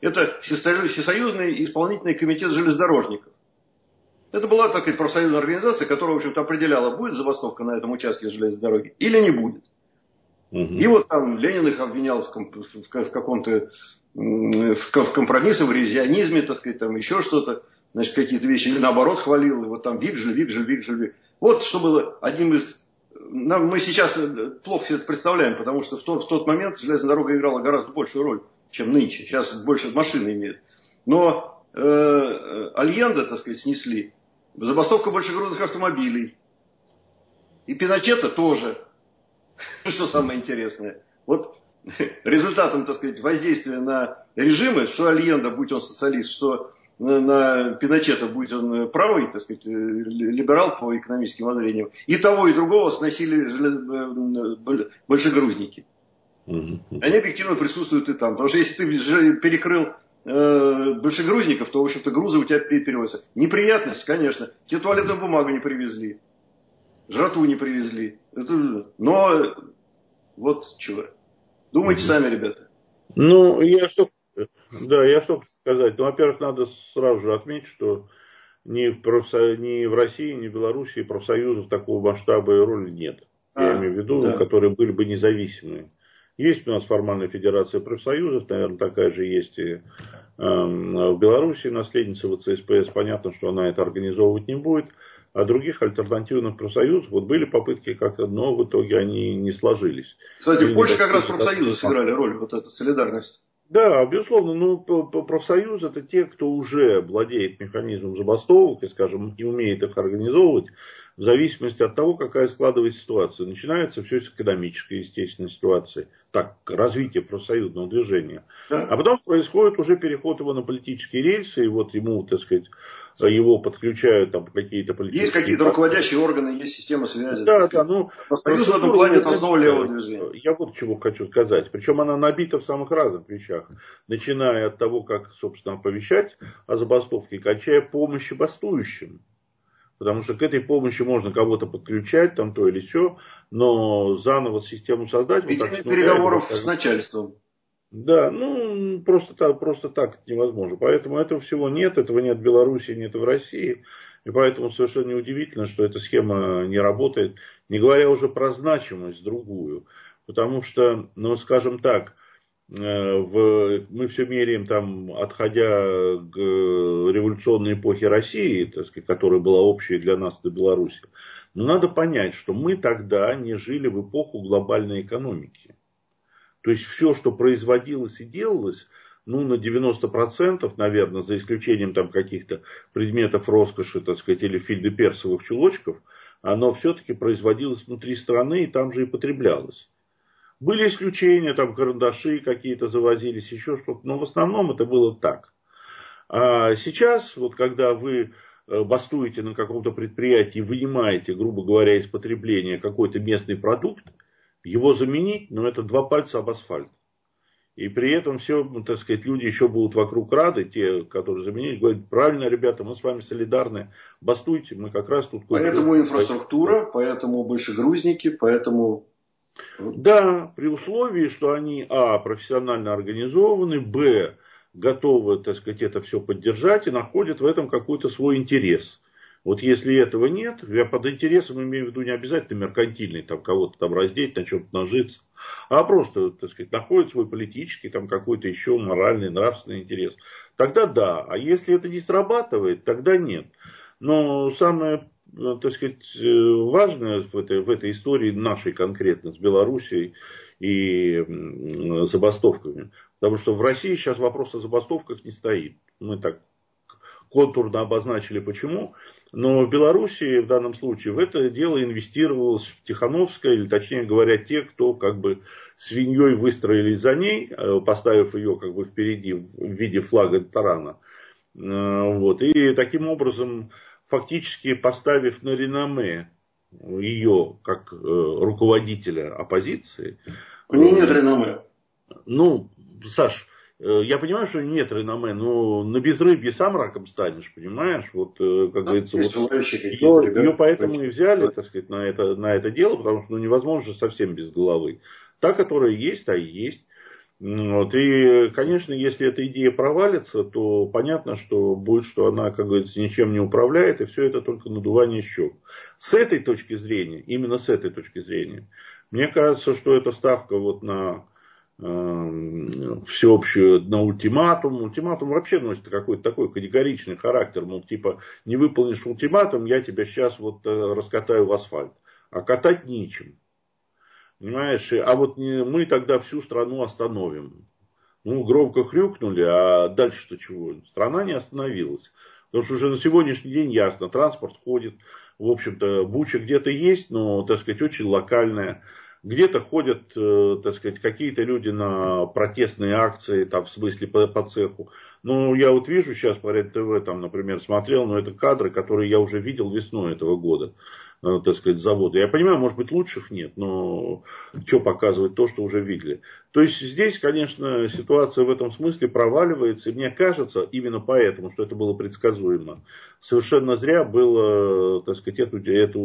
Это Всесоюзный исполнительный комитет железнодорожников. Это была такая профсоюзная организация, которая, в общем-то, определяла, будет забастовка на этом участке железной дороги или не будет. Угу. И вот там Ленин их обвинял в, в, в каком-то в, в компромиссе, в ревизионизме, так сказать, там еще что-то, значит, какие-то вещи, или наоборот хвалил, и вот там Вигжель, Вигжель, Вигжель. Вот что было одним из... Нам, мы сейчас плохо себе это представляем, потому что в тот, в тот момент железная дорога играла гораздо большую роль, чем нынче. Сейчас больше машины имеют. Но э, Альенде, так сказать, снесли. Забастовка большегрузных автомобилей. И Пиночета тоже. Что самое интересное. Вот результатом, так сказать, воздействия на режимы, что Альенде, будь он социалист, что на Пиночета, будь он правый, так сказать, либерал по экономическим воззрениям, и того, и другого сносили большегрузники. Они объективно присутствуют и там. Потому что если ты перекрыл большегрузников, то, в общем-то, грузы у тебя перевозятся. Неприятность, конечно. Тебе туалетную бумагу не привезли. Жратву не привезли. Это... Но вот чего. Думайте mm-hmm. сами, ребята. Ну, я что... Да, я что сказать. Ну, во-первых, надо сразу же отметить, что ни в, профсо... ни в России, ни в Белоруссии профсоюзов такого масштаба и роли нет. Я а, имею в виду, да. которые были бы независимые. Есть у нас формальная федерация профсоюзов, наверное, такая же есть и э, в Беларуси, наследница ВЦСПС. Понятно, что она это организовывать не будет. А других альтернативных профсоюзов, вот были попытки как-то, но в итоге они не сложились. Кстати, в Польше как раз профсоюзы сыграли роль, вот эта солидарность. Да, безусловно, ну, профсоюз это те, кто уже владеет механизмом забастовок и, скажем, и умеет их организовывать, в зависимости от того, какая складывается ситуация. Начинается все с экономической, естественной ситуации. Так, развитие профсоюзного движения. Да. А потом происходит уже переход его на политические рельсы, и вот ему, так сказать, его подключают там какие-то политические... Есть какие-то руководящие органы, есть система связи. Да, да, ну... Профсоюз в этом плане это основа левого движения. Я вот чего хочу сказать. Причем она набита в самых разных вещах. Начиная от того, как, собственно, оповещать о забастовке, кончая помощи бастующим. Потому что к этой помощи можно кого-то подключать, там то или сё, но заново систему создать... Вот так, переговоров с начальством. Да, ну, просто так, просто так невозможно. Поэтому этого всего нет, этого нет в Беларуси, нет в России. И поэтому совершенно неудивительно, что эта схема не работает, не говоря уже про значимость другую. Потому что, ну, скажем так, в, мы все меряем, там, отходя к революционной эпохе России, так сказать, которая была общей для нас и Беларуси. Но надо понять, что мы тогда не жили в эпоху глобальной экономики. То есть все, что производилось и делалось, ну, на девяносто процентов, наверное, за исключением там каких-то предметов роскоши, так сказать, или фельдеперсовых чулочков, оно все-таки производилось внутри страны и там же и потреблялось. Были исключения, там карандаши какие-то завозились, еще что-то, но в основном это было так. А сейчас, вот когда вы бастуете на каком-то предприятии и вынимаете, грубо говоря, из потребления какой-то местный продукт, его заменить, но это два пальца об асфальт. И при этом все, так сказать, люди еще будут вокруг рады, те, которые заменили, говорят, правильно, ребята, мы с вами солидарны, бастуйте, мы как раз тут... Поэтому инфраструктура, поэтому большегрузники, поэтому... Да, при условии, что они, а, профессионально организованы, б, готовы, так сказать, это все поддержать и находят в этом какой-то свой интерес. Вот если этого нет, я под интересом имею в виду не обязательно меркантильный, там кого-то там раздеть, на чем-то нажиться, а просто, так сказать, находит свой политический, там какой-то еще моральный, нравственный интерес. Тогда да, а если это не срабатывает, тогда нет. Но самое, так сказать, важное в этой, в этой истории нашей конкретно с Белоруссией и забастовками, потому что в России сейчас вопрос о забастовках не стоит. Мы так контурно обозначили почему. Но в Белоруссии в данном случае в это дело инвестировалась Тихановская, или точнее говоря, те, кто как бы свиньей выстроились за ней, поставив ее как бы впереди в виде флага тарана. Вот. И таким образом, фактически поставив на реноме ее как руководителя оппозиции. У нее нет реноме. Ну, Саш, я понимаю, что нет реноме, но на безрыбье сам раком станешь, понимаешь? Вот, как говорится, вот, ее, ее поэтому и взяли, так сказать, на это, на это дело, потому что ну, невозможно же совсем без головы. Та, которая есть, та и есть. Вот. И, конечно, если эта идея провалится, то понятно, что будет, что она, как говорится, ничем не управляет, и все это только надувание щек. С этой точки зрения, именно с этой точки зрения, мне кажется, что эта ставка вот на э, всеобщую, на ультиматум. Ультиматум вообще носит какой-то такой категоричный характер, мол, типа, не выполнишь ультиматум, я тебя сейчас вот э, раскатаю в асфальт. А катать нечем. Понимаешь, а вот не, мы тогда всю страну остановим. Ну, громко хрюкнули, а дальше-то чего? Страна не остановилась. Потому что уже на сегодняшний день ясно, транспорт ходит, в общем-то, буча где-то есть, но, так сказать, очень локальная. Где-то ходят, так сказать, какие-то люди на протестные акции, там, в смысле, по, по цеху. Ну, я вот вижу сейчас по РЕН-ТВ, там, например, смотрел, но это кадры, которые я уже видел весной этого года. Так сказать, завода. Я понимаю, может быть, лучших нет, но что показывать то, что уже видели. То есть здесь, конечно, ситуация в этом смысле проваливается. И мне кажется, именно поэтому, что это было предсказуемо, совершенно зря было, так сказать, эту,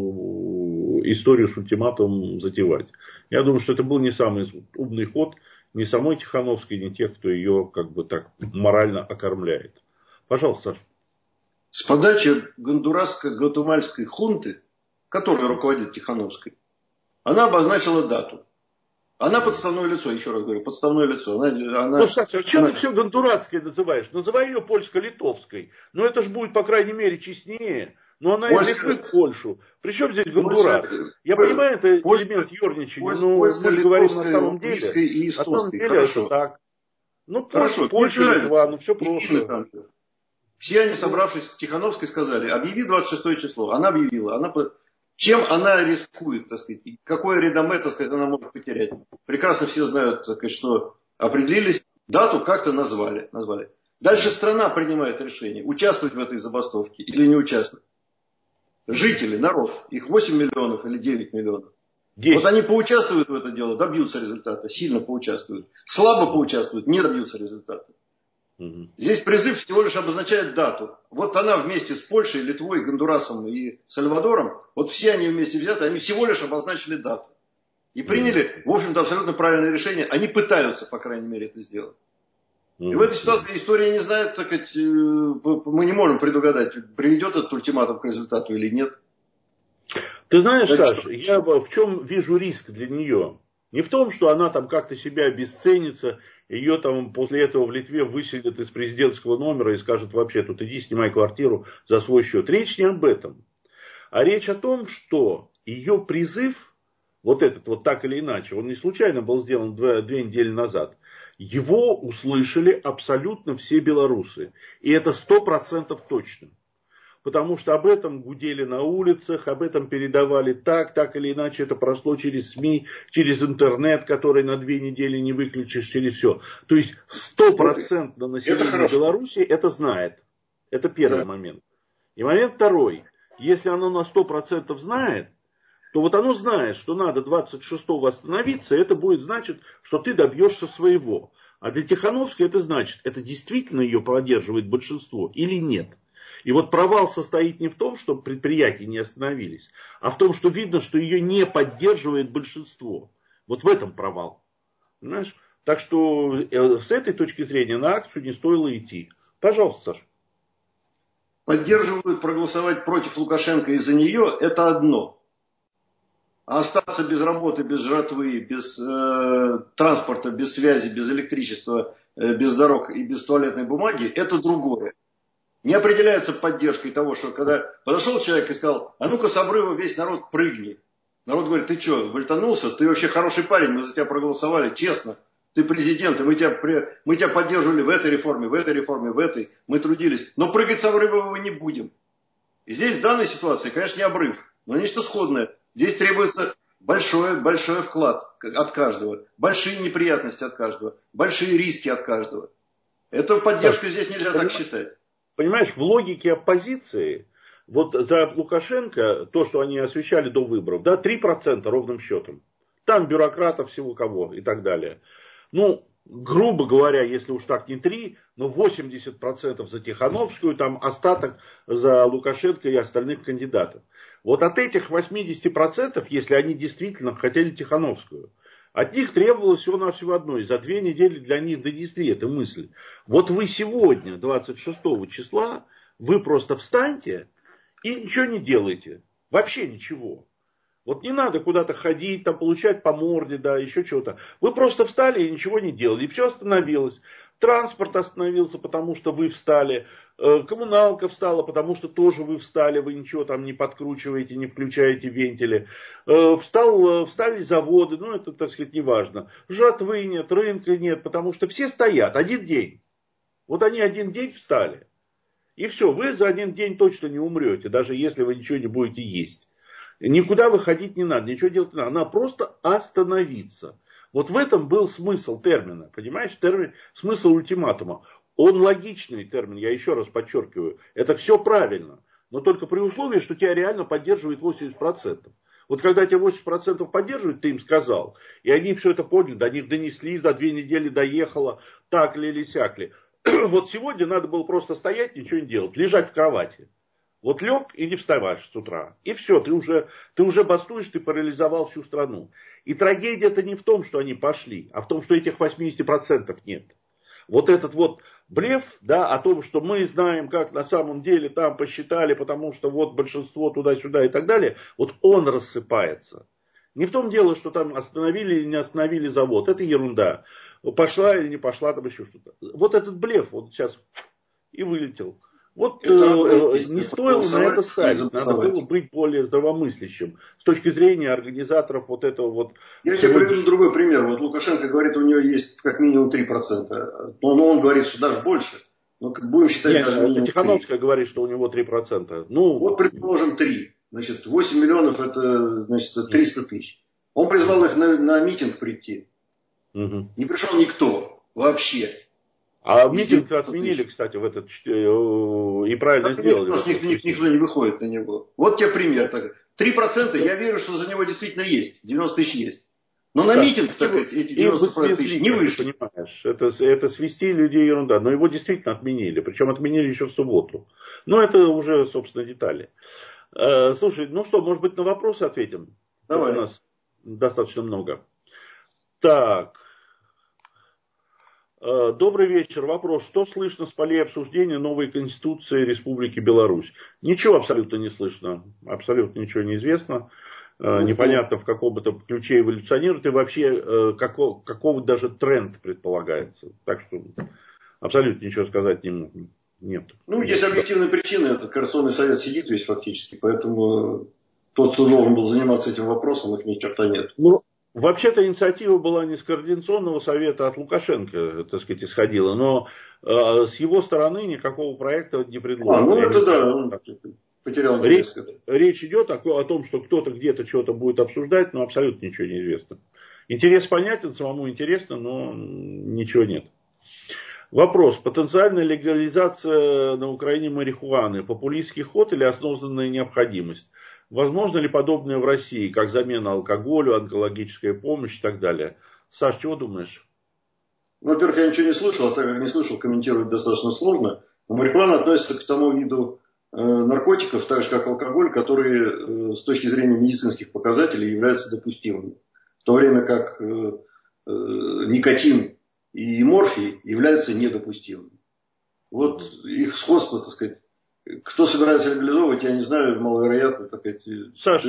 эту историю с ультиматумом затевать. Я думаю, что это был не самый умный ход ни самой Тихановской, ни тех, кто ее как бы так морально окормляет. Пожалуйста, Саша. С подачи гондураско-гватемальской хунты, которая руководит Тихановской, она обозначила дату. Она подставное лицо, еще раз говорю, подставное лицо. Она, она, ну, Саша, что она... ты все гондурасской называешь? Называй ее польско-литовской. Но это же будет, по крайней мере, честнее. Но она из Литвы в Польшу. Причем здесь Гондурас? Польша... Я понимаю, это Польша... элемент ерничания, Польша... но мы же говорим на самом деле. И на самом деле Хорошо. это так. Ну, Хорошо. Польша, Польша Литва, ну все просто. Все они, собравшись в Тихановской, сказали, объяви двадцать шестое число. Она объявила. Она... Чем она рискует, так сказать, и какое редоме, так сказать, она может потерять. Прекрасно все знают, так сказать, что определились, дату как-то назвали, назвали. Дальше страна принимает решение, участвовать в этой забастовке или не участвовать. Жители, народ, их восемь миллионов или девять миллионов. десять. Вот они поучаствуют в это дело, добьются результата, сильно поучаствуют. Слабо поучаствуют, не добьются результата. Здесь призыв всего лишь обозначает дату. Вот она вместе с Польшей, Литвой, Гондурасом и Сальвадором, вот все они вместе взяты, они всего лишь обозначили дату. И приняли, в общем-то, абсолютно правильное решение. Они пытаются, по крайней мере, это сделать. И в этой ситуации история не знает, так сказать, мы не можем предугадать, приведет этот ультиматум к результату или нет. Ты знаешь, Саш, я в чем вижу риск для нее? Не в том, что она там как-то себя обесценится, ее там после этого в Литве выселят из президентского номера и скажут, вообще тут иди снимай квартиру за свой счет. Речь не об этом. А речь о том, что ее призыв, вот этот вот так или иначе, он не случайно был сделан две, две недели назад, его услышали абсолютно все белорусы. И это сто процентов точно. Потому что об этом гудели на улицах, об этом передавали так, так или иначе это прошло через СМИ, через интернет, который на две недели не выключишь, через все. То есть стопроцентно население Беларуси это знает. Это первый момент. И момент второй. Если оно на сто процентов знает, то вот оно знает, что надо двадцать шестого остановиться, это будет значить, что ты добьешься своего. А для Тихановской это значит, это действительно ее поддерживает большинство или нет. И вот провал состоит не в том, что предприятия не остановились, а в том, что видно, что ее не поддерживает большинство. Вот в этом провал. Понимаешь? Так что с этой точки зрения на акцию не стоило идти. Пожалуйста, Саша. Поддерживают проголосовать против Лукашенко из-за нее, это одно. А остаться без работы, без жратвы, без э, транспорта, без связи, без электричества, э, без дорог и без туалетной бумаги, это другое. Не определяется поддержкой того, что когда подошел человек и сказал, а ну-ка с обрыва весь народ прыгни. Народ говорит, ты что, вальтанулся? Ты вообще хороший парень, мы за тебя проголосовали, честно. Ты президент, и мы тебя, мы тебя поддерживали в этой реформе, в этой реформе, в этой. Мы трудились. Но прыгать с обрыва мы не будем. И здесь в данной ситуации, конечно, не обрыв, но нечто сходное. Здесь требуется большой, большой вклад от каждого. Большие неприятности от каждого. Большие риски от каждого. Эту поддержку так, здесь нельзя так считать. Понимаешь, в логике оппозиции, вот за Лукашенко, то, что они освещали до выборов, да, три процента ровным счетом. Там бюрократов всего кого и так далее. Ну, грубо говоря, если уж так не три, но восемьдесят процентов за Тихановскую, там остаток за Лукашенко и остальных кандидатов. Вот от этих восьмидесяти процентов, если они действительно хотели Тихановскую, От них требовалось всего-навсего одно. И за две недели для них донесли эту мысль. Вот вы сегодня, двадцать шестого числа, вы просто встаньте и ничего не делайте. Вообще ничего. Вот не надо куда-то ходить, там, получать по морде, да, еще чего-то. Вы просто встали и ничего не делали. И все остановилось. Транспорт остановился, потому что вы встали. Коммуналка встала, потому что тоже вы встали. Вы ничего там не подкручиваете, не включаете вентили. Встал, встали заводы, ну это, так сказать, не важно. Жатвы нет, рынка нет, потому что все стоят. Один день. Вот они один день встали. И все, вы за один день точно не умрете, даже если вы ничего не будете есть. Никуда выходить не надо, ничего делать не надо. Надо просто остановиться. Вот в этом был смысл термина. Понимаешь, термин, смысл ультиматума. Он логичный термин, я еще раз подчеркиваю. Это все правильно. Но только при условии, что тебя реально поддерживает восемьдесят процентов. Вот когда тебя восемьдесят процентов поддерживают, ты им сказал. И они все это поняли, до них донесли, за две недели доехало, так ли или сяк ли. Вот сегодня надо было просто стоять, ничего не делать, лежать в кровати. Вот лег и не вставаешь с утра. И все, ты уже, ты уже бастуешь, ты парализовал всю страну. И трагедия-то не в том, что они пошли, а в том, что этих восемьдесят процентов нет. Вот этот вот блеф, да, о том, что мы знаем, как на самом деле там посчитали, потому что вот большинство туда-сюда и так далее, вот он рассыпается. Не в том дело, что там остановили или не остановили завод. Это ерунда. Пошла или не пошла, там еще что-то. Вот этот блеф вот сейчас и вылетел. Вот э, не стоило на это ставить. Надо было быть более здравомыслящим. С точки зрения организаторов вот этого вот. Я тебе приведу другой пример. Вот Лукашенко говорит, у него есть как минимум три процента. Но он говорит, что даже больше. Но будем считать Нет, даже минимум Тихановская говорит, что у него три процента. Ну, вот предположим три. Значит, восемь миллионов это значит, триста тысяч. Он призвал их на, на митинг прийти. Угу. Не пришел никто вообще. А митинг отменили, кстати, в этот и правильно отменили, сделали. Потому что никто, никто не выходит на него. Вот тебе пример. три процента я верю, что за него действительно есть. девяносто тысяч есть. Но на да, митинг так, эти девяносто тысяч не вышли. Понимаешь, это, это свести людей ерунда. Но его действительно отменили. Причем отменили еще в субботу. Но это уже, собственно, детали. Слушай, ну что, может быть, на вопросы ответим? Давай. У нас достаточно много. Так. Добрый вечер. Вопрос. Что слышно с полей обсуждения новой Конституции Республики Беларусь? Ничего абсолютно не слышно. Абсолютно ничего не известно. Uh-huh. Непонятно, в каком это ключе эволюционирует. И вообще, какого, какого даже тренд предполагается. Так что абсолютно ничего сказать не могу. Нет. Ну, есть объективные причины. Это Координационный совет сидит весь фактически. Поэтому тот, кто должен был заниматься этим вопросом, их ни черта нет. Ну, вообще-то инициатива была не с Координационного совета, а от Лукашенко, так сказать, исходила. Но э, с его стороны никакого проекта не предложено. А, ну это да, он потерял интерес. Речь, речь идет о, о том, что кто-то где-то что-то будет обсуждать, но абсолютно ничего не известно. Интерес понятен, самому интересно, но ничего нет. Вопрос. Потенциальная легализация на Украине марихуаны. Популистский ход или осознанная необходимость? Возможно ли подобное в России, как замена алкоголю, онкологическая помощь и так далее? Саш, чего думаешь? Ну, во-первых, я ничего не слышал, а так как не слышал, комментировать достаточно сложно. Но марихуана относится к тому виду э, наркотиков, так же как алкоголь, которые э, с точки зрения медицинских показателей являются допустимыми. В то время как э, э, никотин и морфий являются недопустимыми. Вот их сходство, так сказать. Кто собирается легализовывать, я не знаю, маловероятно. Так сказать, Саш,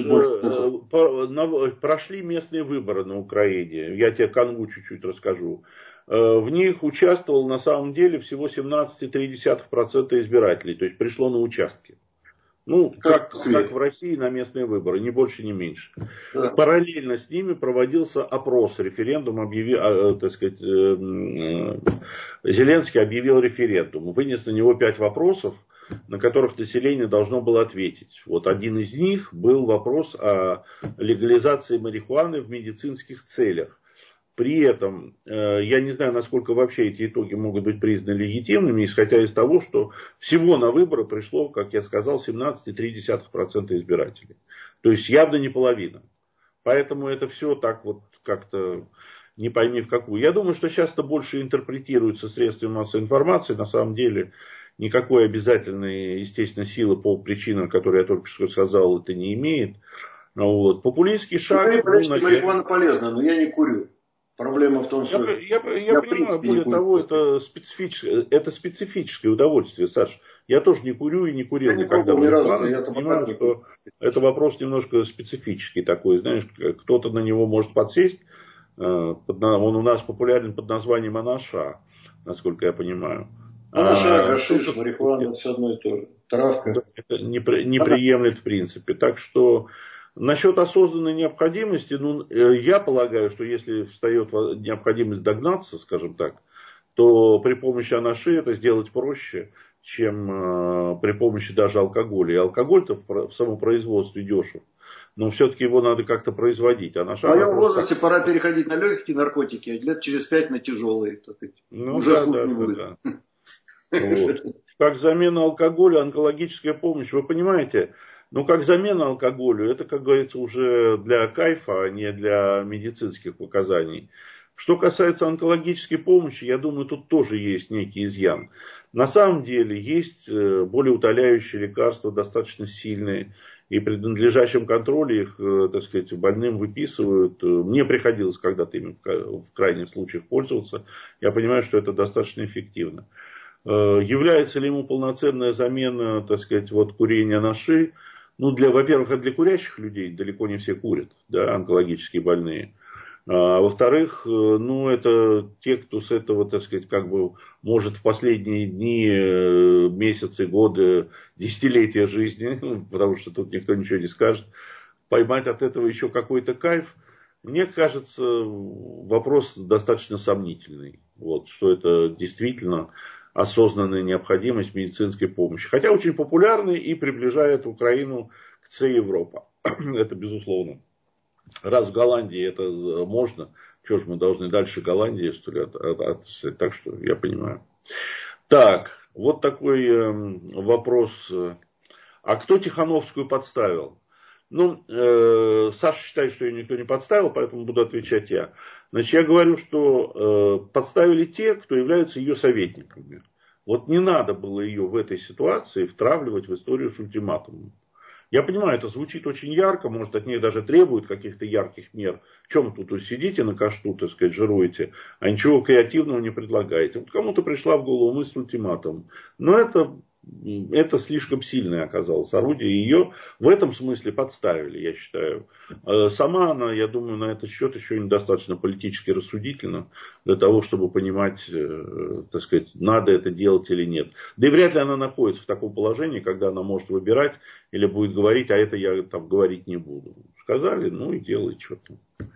прошли местные выборы на Украине. Я тебе канву чуть-чуть расскажу. В них участвовал на самом деле всего семнадцать целых три десятых процента избирателей. То есть пришло на участки. Ну, как, как, как в России на местные выборы, ни больше, ни меньше. Да. Параллельно с ними проводился опрос, референдум объявил, так сказать, Зеленский объявил референдум, вынес на него пять вопросов, на которых население должно было ответить. Вот один из них был вопрос о легализации марихуаны в медицинских целях. При этом, я не знаю, насколько вообще эти итоги могут быть признаны легитимными, исходя из того, что всего на выборы пришло, как я сказал, семнадцать целых три десятых процента избирателей. То есть явно не половина. Поэтому это все так вот как-то не пойми в какую. Я думаю, что сейчас это больше интерпретируется средствами массовой информации. На самом деле никакой обязательной, естественно, силы по причинам, которые я только что сказал, это не имеет. Вот. Популистский шаг... Говорит, ну, что начать... марихуана полезна, но я не курю. Проблема в том, что Я, я, я, я, я в понимаю, принципе, не более курю. того, это специфическое, это специфическое удовольствие, Саш. Я тоже не курю и не курил Я не никогда пробовал ни разу, марихуану. я Я понимаю, табак не курю. что это вопрос немножко специфический такой. Знаешь, кто-то на него может подсесть. Он у нас популярен под названием анаша, насколько я понимаю. Анаша, А гашиш, марихуана, это все одно и то же. Травка. это не, не приемлет в принципе. Так что насчет осознанной необходимости, ну, я полагаю, что если встает необходимость догнаться, скажем так, то при помощи анаши это сделать проще, чем э, при помощи даже алкоголя. И алкоголь-то в, в самопроизводстве дешев. Но все-таки его надо как-то производить. А В моем просто... возрасте пора переходить на легкие наркотики, а лет через пять на тяжелые. Ну, уже да, худ да, не да, будет. да. Вот. Как замена алкоголя, онкологическая помощь. Вы понимаете, ну как замена алкоголю, это, как говорится, уже для кайфа, а не для медицинских показаний. Что касается онкологической помощи, я думаю, тут тоже есть некий изъян. На самом деле есть более утоляющие лекарства, достаточно сильные, и при надлежащем контроле их, так сказать, больным выписывают. Мне приходилось когда-то ими в крайних случаях пользоваться. Я понимаю, что это достаточно эффективно. Является ли ему полноценная замена, так сказать, вот курения анаши? Ну, для, во-первых, это для курящих людей, далеко не все курят, да, онкологические больные. А, во-вторых, ну, это те, кто с этого, так сказать, как бы может в последние дни, месяцы, годы, десятилетия жизни, потому что тут никто ничего не скажет, поймать от этого еще какой-то кайф, мне кажется, вопрос достаточно сомнительный. Вот, что это действительно осознанная необходимость медицинской помощи. Хотя очень популярный и приближает Украину к ЦЕ Европа. Это безусловно. Раз в Голландии это можно, что же мы должны дальше Голландии, что ли, от, от, от, так что я понимаю. Так, вот такой э, вопрос. А кто Тихановскую подставил? Ну, э, Саша считает, что ее никто не подставил, поэтому буду отвечать я. Значит, я говорю, что э, подставили те, кто являются ее советниками. Вот не надо было ее в этой ситуации втравливать в историю с ультиматумом. Я понимаю, это звучит очень ярко, может, от нее даже требуют каких-то ярких мер. В чем тут вы сидите на кашту, так сказать, жируете, а ничего креативного не предлагаете. Вот кому-то пришла в голову мысль с ультиматумом. Но это, это слишком сильное оказалось орудие. Ее в этом смысле подставили, я считаю. Сама она, я думаю, на этот счет еще недостаточно политически рассудительна для того, чтобы понимать, так сказать, надо это делать или нет. Да и вряд ли она находится в таком положении, когда она может выбирать или будет говорить, а это я там говорить не буду. Сказали, ну и делай что-то.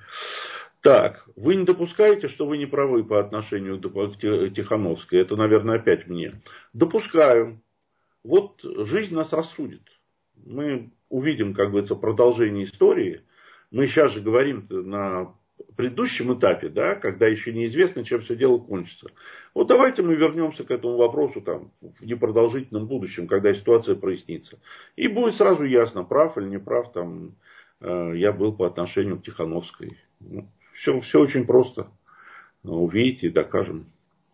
Так, вы не допускаете, что вы не правы по отношению к Тихановской? Это, наверное, опять мне. Допускаю. Вот жизнь нас рассудит. Мы увидим, как говорится, продолжение истории. Мы сейчас же говорим на предыдущем этапе, да, когда еще неизвестно, чем все дело кончится. Вот давайте мы вернемся к этому вопросу там, в непродолжительном будущем, когда ситуация прояснится. И будет сразу ясно, прав или не прав там, э, я был по отношению к Тихановской. Ну, все, все очень просто. Увидите и докажем.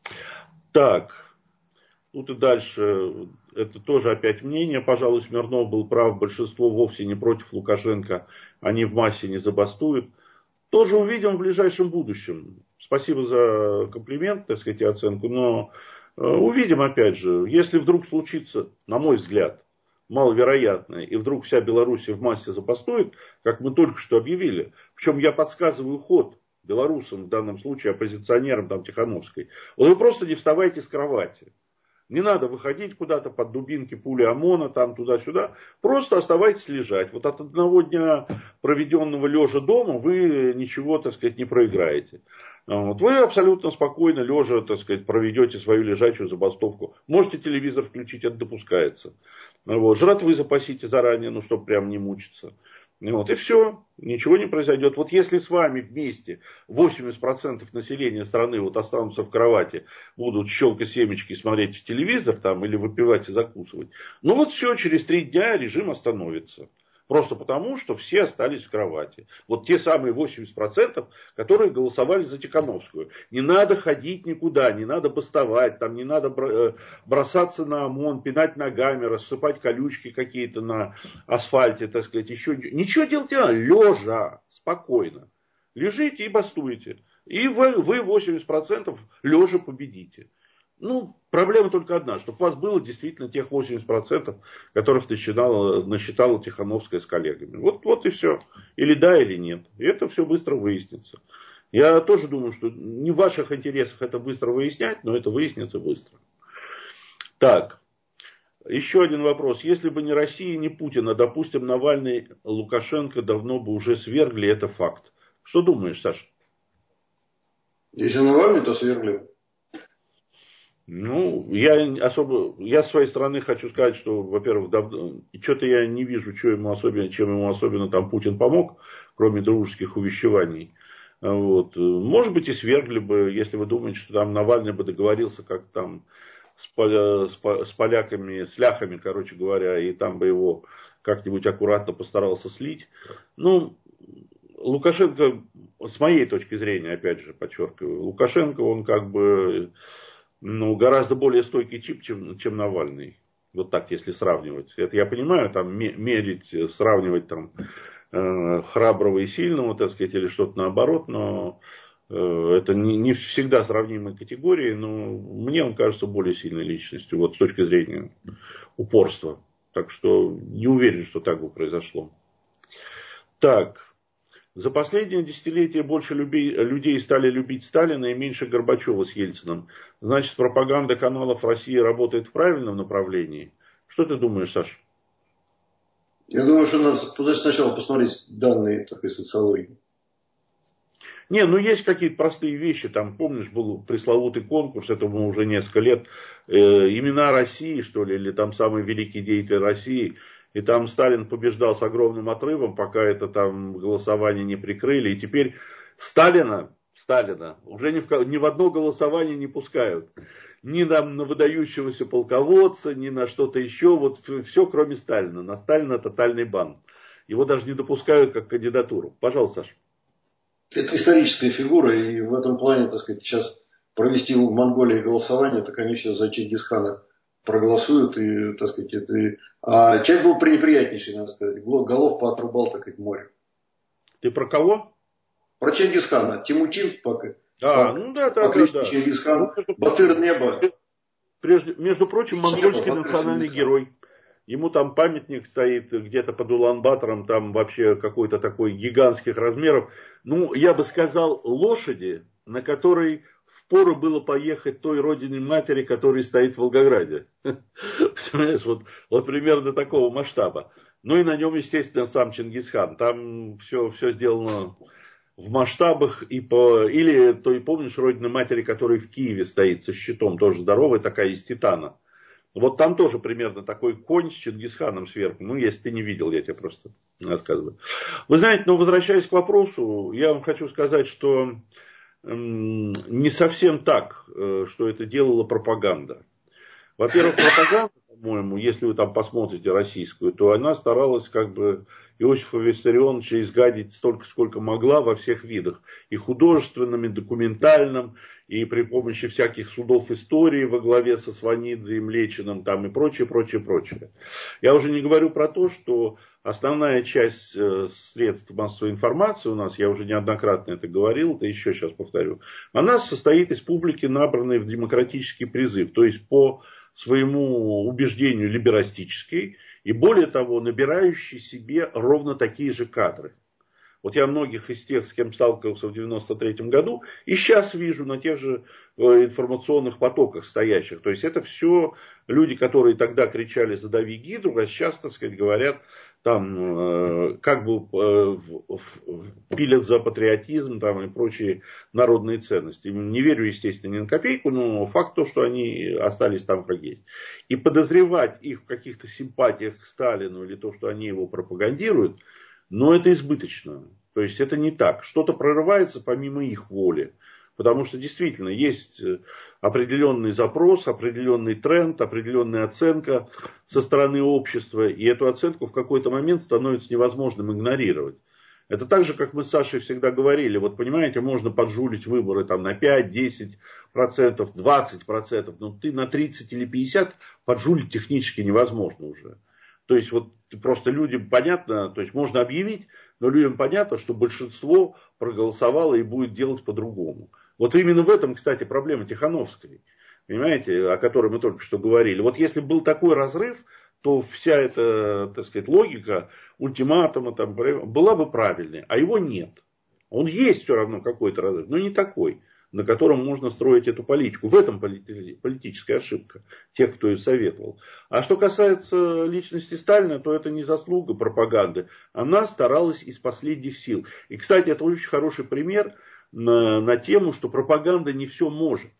Так. Тут и дальше, это тоже опять мнение, пожалуй, Смирнов был прав, большинство вовсе не против Лукашенко, они в массе не забастуют. Тоже увидим в ближайшем будущем. Спасибо за комплимент, так сказать, и оценку, но увидим опять же, если вдруг случится, на мой взгляд, маловероятное, и вдруг вся Белоруссия в массе забастует, как мы только что объявили, причем я подсказываю ход белорусам, в данном случае оппозиционерам там, Тихановской, вот вы просто не вставайте с кровати. Не надо выходить куда-то под дубинки, пули ОМОНа, там туда-сюда. Просто оставайтесь лежать. Вот от одного дня, проведенного лежа дома, вы ничего, так сказать, не проиграете. Вот. Вы абсолютно спокойно, лежа, так сказать, проведете свою лежачую забастовку. Можете телевизор включить, это допускается. Вот. Жратвы запасите заранее, ну, чтобы прям не мучиться. Вот, и все, ничего не произойдет. Вот если с вами вместе восемьдесят процентов населения страны вот останутся в кровати, будут щелкать семечки, смотреть телевизор там, или выпивать и закусывать, ну вот все, через три дня режим остановится. Просто потому, что все остались в кровати. Вот те самые восемьдесят процентов, которые голосовали за Тихановскую. Не надо ходить никуда, не надо бастовать, там не надо бросаться на ОМОН, пинать ногами, рассыпать колючки какие-то на асфальте, так сказать. Еще... Ничего делать не надо, лежа, спокойно. Лежите и бастуете. И вы, вы восемьдесят процентов лежа победите. Ну, проблема только одна, чтобы у вас было действительно тех восемьдесят процентов, которых насчитала, насчитала Тихановская с коллегами. Вот, вот и все. Или да, или нет. И это все быстро выяснится. Я тоже думаю, что не в ваших интересах это быстро выяснять, но это выяснится быстро. Так, еще один вопрос. Если бы не Россия, не Путин, а, допустим, Навальный, Лукашенко давно бы уже свергли, это факт. Что думаешь, Саша? Если Навальный, то свергли. Ну, я особо, я с своей стороны хочу сказать, что, во-первых, давно, что-то я не вижу, что ему особенно, чем ему особенно там Путин помог, кроме дружеских увещеваний. Вот. Может быть, и свергли бы, если вы думаете, что там Навальный бы договорился, как там с, поля, с, с поляками, с ляхами, короче говоря, и там бы его как-нибудь аккуратно постарался слить. Ну, Лукашенко, с моей точки зрения, опять же, подчеркиваю, Лукашенко, он как бы... Ну, гораздо более стойкий тип, чем, чем Навальный. Вот так, если сравнивать. Это я понимаю, там мерить, сравнивать там э, храброго и сильного, так сказать, или что-то наоборот, но э, это не, не всегда сравнимые категории, но мне он кажется более сильной личностью, вот с точки зрения упорства. Так что не уверен, что так бы произошло. Так. За последнее десятилетие больше людей стали любить Сталина и меньше Горбачева с Ельциным. Значит, пропаганда каналов России работает в правильном направлении. Что ты думаешь, Саша? Я думаю, что надо сначала посмотреть данные такой социологии. Не, ну есть какие-то простые вещи. Там, помнишь, был пресловутый конкурс, этому уже несколько лет, э, имена России, что ли, или там самый великий деятель России. И там Сталин побеждал с огромным отрывом, пока это там голосование не прикрыли. И теперь Сталина, Сталина уже ни в, ни в одно голосование не пускают. Ни на, на выдающегося полководца, ни на что-то еще. Вот все, кроме Сталина. На Сталина тотальный бан. Его даже не допускают как кандидатуру. Пожалуйста, Саша. Это историческая фигура, и в этом плане, так сказать, сейчас провести в Монголии голосование, так они сейчас за Чингисхана проголосуют, и, так сказать, это... А человек был пренеприятнейший, надо сказать, голов поотрубал, так сказать, море. Ты про кого? Про Чингисхана. Тимучин, пока. А, ну да, да, да, да. Чингисхан, ну, Батыр неба. Прежде, между прочим, монгольский национальный герой. Ему там памятник стоит где-то под Улан-Батором, там вообще какой-то такой гигантских размеров. Ну, я бы сказал, лошади, на которой впору было поехать той родине матери, которая стоит в Волгограде. Понимаешь, вот, вот примерно такого масштаба. Ну и на нем, естественно, сам Чингисхан. Там все, все сделано в масштабах. И по... Или, то и помнишь, родина матери, которая в Киеве стоит со щитом, тоже здоровая, такая из титана. Вот там тоже примерно такой конь с Чингисханом сверху. Ну, если ты не видел, я тебе просто рассказываю. Вы знаете, но возвращаясь к вопросу, я вам хочу сказать, что эм, не совсем так, э, что это делала пропаганда. Во-первых, пропаганда, по-моему, если вы там посмотрите российскую, то она старалась как бы Иосифа Виссарионовича изгадить столько, сколько могла во всех видах. И художественном, и документальном, и при помощи всяких судов истории во главе со Сванидзе и Млечиным, там и прочее, прочее, прочее. Я уже не говорю про то, что основная часть средств массовой информации у нас, я уже неоднократно это говорил, это еще сейчас повторю, она состоит из публики, набранной в демократический призыв, то есть по своему убеждению либерастический, и более того, набирающий себе ровно такие же кадры. Вот я многих из тех, с кем сталкивался в девяносто третьем году, и сейчас вижу на тех же информационных потоках стоящих. То есть это все люди, которые тогда кричали «задави гидру», а сейчас, так сказать, говорят, там, как бы пилят за патриотизм там, и прочие народные ценности. Не верю, естественно, ни на копейку, но факт то, что они остались там как есть. И подозревать их в каких-то симпатиях к Сталину или то, что они его пропагандируют, но это избыточно. То есть это не так. Что-то прорывается помимо их воли. Потому что действительно есть определенный запрос, определенный тренд, определенная оценка со стороны общества. И эту оценку в какой-то момент становится невозможным игнорировать. Это так же, как мы с Сашей всегда говорили. Вот понимаете, можно поджулить выборы там, на пять-десять процентов, двадцать процентов. Но ты на тридцать или пятьдесят поджулить технически невозможно уже. То есть вот просто людям понятно, то есть можно объявить, но людям понятно, что большинство проголосовало и будет делать по-другому. Вот именно в этом, кстати, проблема Тихановской, понимаете, о которой мы только что говорили. Вот если был такой разрыв, то вся эта, так сказать, логика ультиматума там, была бы правильной, а его нет. Он есть все равно какой-то разрыв, но не такой, на котором можно строить эту политику. В этом политическая ошибка тех, кто ее советовал. А что касается личности Сталина, то это не заслуга пропаганды. Она старалась из последних сил. И, кстати, это очень хороший пример на, на тему, что пропаганда не все может.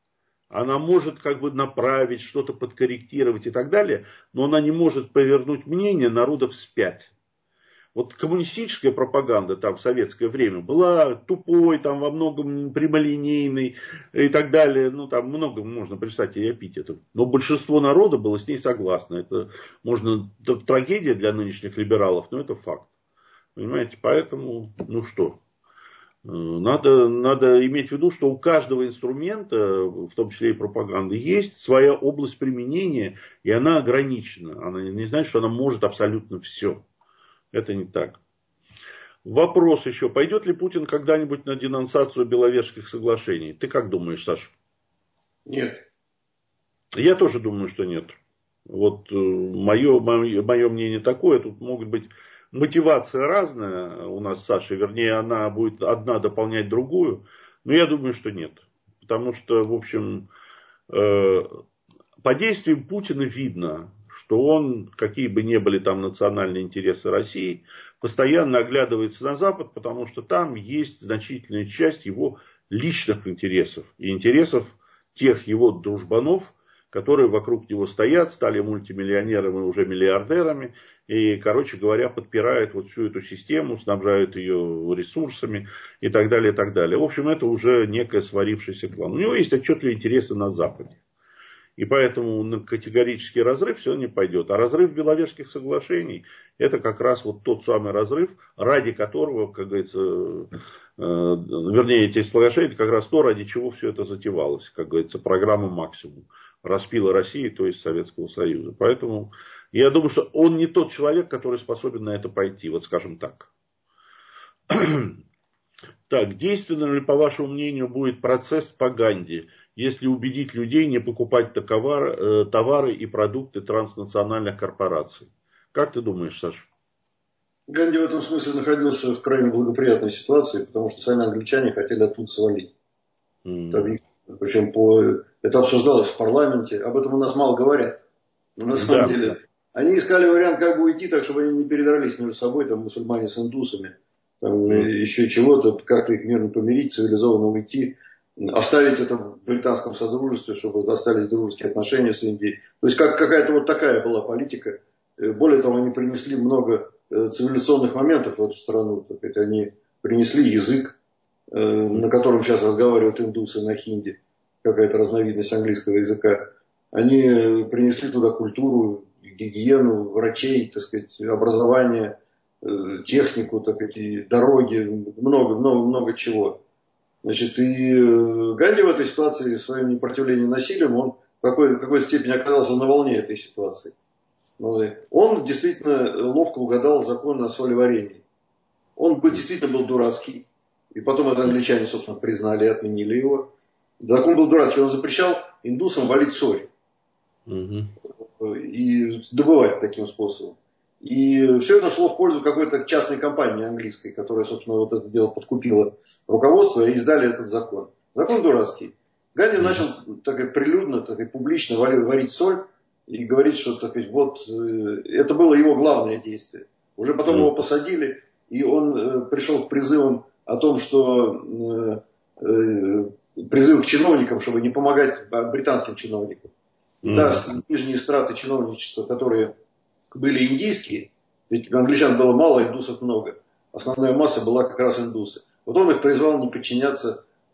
Она может как бы направить, что-то подкорректировать и так далее, но она не может повернуть мнение народа вспять. Вот коммунистическая пропаганда там в советское время была тупой, там во многом прямолинейной и так далее. Ну там много можно представить и эпитетов. Но большинство народа было с ней согласно. Это можно, это трагедия для нынешних либералов, но это факт. Понимаете, поэтому, ну что... Надо, надо иметь в виду, что у каждого инструмента, в том числе и пропаганды, есть своя область применения, и она ограничена. Она не значит, что она может абсолютно все. Это не так. Вопрос еще. Пойдет ли Путин когда-нибудь на денонсацию Беловежских соглашений? Ты как думаешь, Саша? Нет. Я тоже думаю, что нет. Вот мое, мое, мое мнение такое. Тут могут быть... Мотивация разная у нас с Сашей, вернее, она будет одна дополнять другую, но я думаю, что нет. Потому что, в общем, по действиям Путина видно, что он, какие бы ни были там национальные интересы России, постоянно оглядывается на Запад, потому что там есть значительная часть его личных интересов и интересов тех его дружбанов, которые вокруг него стоят, стали мультимиллионерами и уже миллиардерами. И, короче говоря, подпирают вот всю эту систему, снабжают ее ресурсами и так далее, и так далее. В общем, это уже некая сварившийся клан. У него есть отчетливые интересы на Западе. И поэтому на категорический разрыв все не пойдет. А разрыв Беловежских соглашений, это как раз вот тот самый разрыв, ради которого, как говорится, э, вернее, эти соглашения, это как раз то, ради чего все это затевалось. Как говорится, программа «Максимум». Распила Россию, то есть Советского Союза. Поэтому я думаю, что он не тот человек, который способен на это пойти. Вот скажем так. Так, действенным ли, по вашему мнению, будет процесс по Ганди, если убедить людей не покупать товары, товары и продукты транснациональных корпораций? Как ты думаешь, Саша? Ганди в этом смысле находился в крайне благоприятной ситуации, потому что сами англичане хотели оттуда свалить. Mm. Причем по... это обсуждалось в парламенте, об этом у нас мало говорят. Но на самом да. деле они искали вариант, как бы уйти, так чтобы они не передрались между собой, там, мусульмане с индусами, там, mm. еще чего-то, как-то их мирно помирить, цивилизованно уйти, оставить это в британском содружестве, чтобы остались дружеские отношения с Индией. То есть как, какая-то вот такая была политика. Более того, они принесли много цивилизационных моментов в эту страну. Так сказать, они принесли язык, на котором сейчас разговаривают индусы на хинди, какая-то разновидность английского языка. Они принесли туда культуру, гигиену, врачей, так сказать, образование, технику, так сказать, дороги, много, много, много чего. Значит, и Ганди в этой ситуации своим непротивлением насилием, он в какой, в какой степени оказался на волне этой ситуации. Он действительно ловко угадал закон о солеварении. Он был, действительно был дурацкий. И потом это англичане, собственно, признали и отменили его. Закон был дурацкий. Он запрещал индусам валить соль. Угу. И добывать таким способом. И все это шло в пользу какой-то частной компании английской, которая, собственно, вот это дело подкупила руководство и издали этот закон. Закон дурацкий. Ганди угу. начал так, прилюдно, так, публично варить соль и говорить, что так, вот, это было его главное действие. Уже потом угу. его посадили, и он э, пришел к призывам о том, что э, э, призыв к чиновникам, чтобы не помогать британским чиновникам. И да, mm-hmm. нижние страты чиновничества, которые были индийские, ведь англичан было мало, индусов много. Основная масса была как раз индусы. Вот он их призвал не подчиняться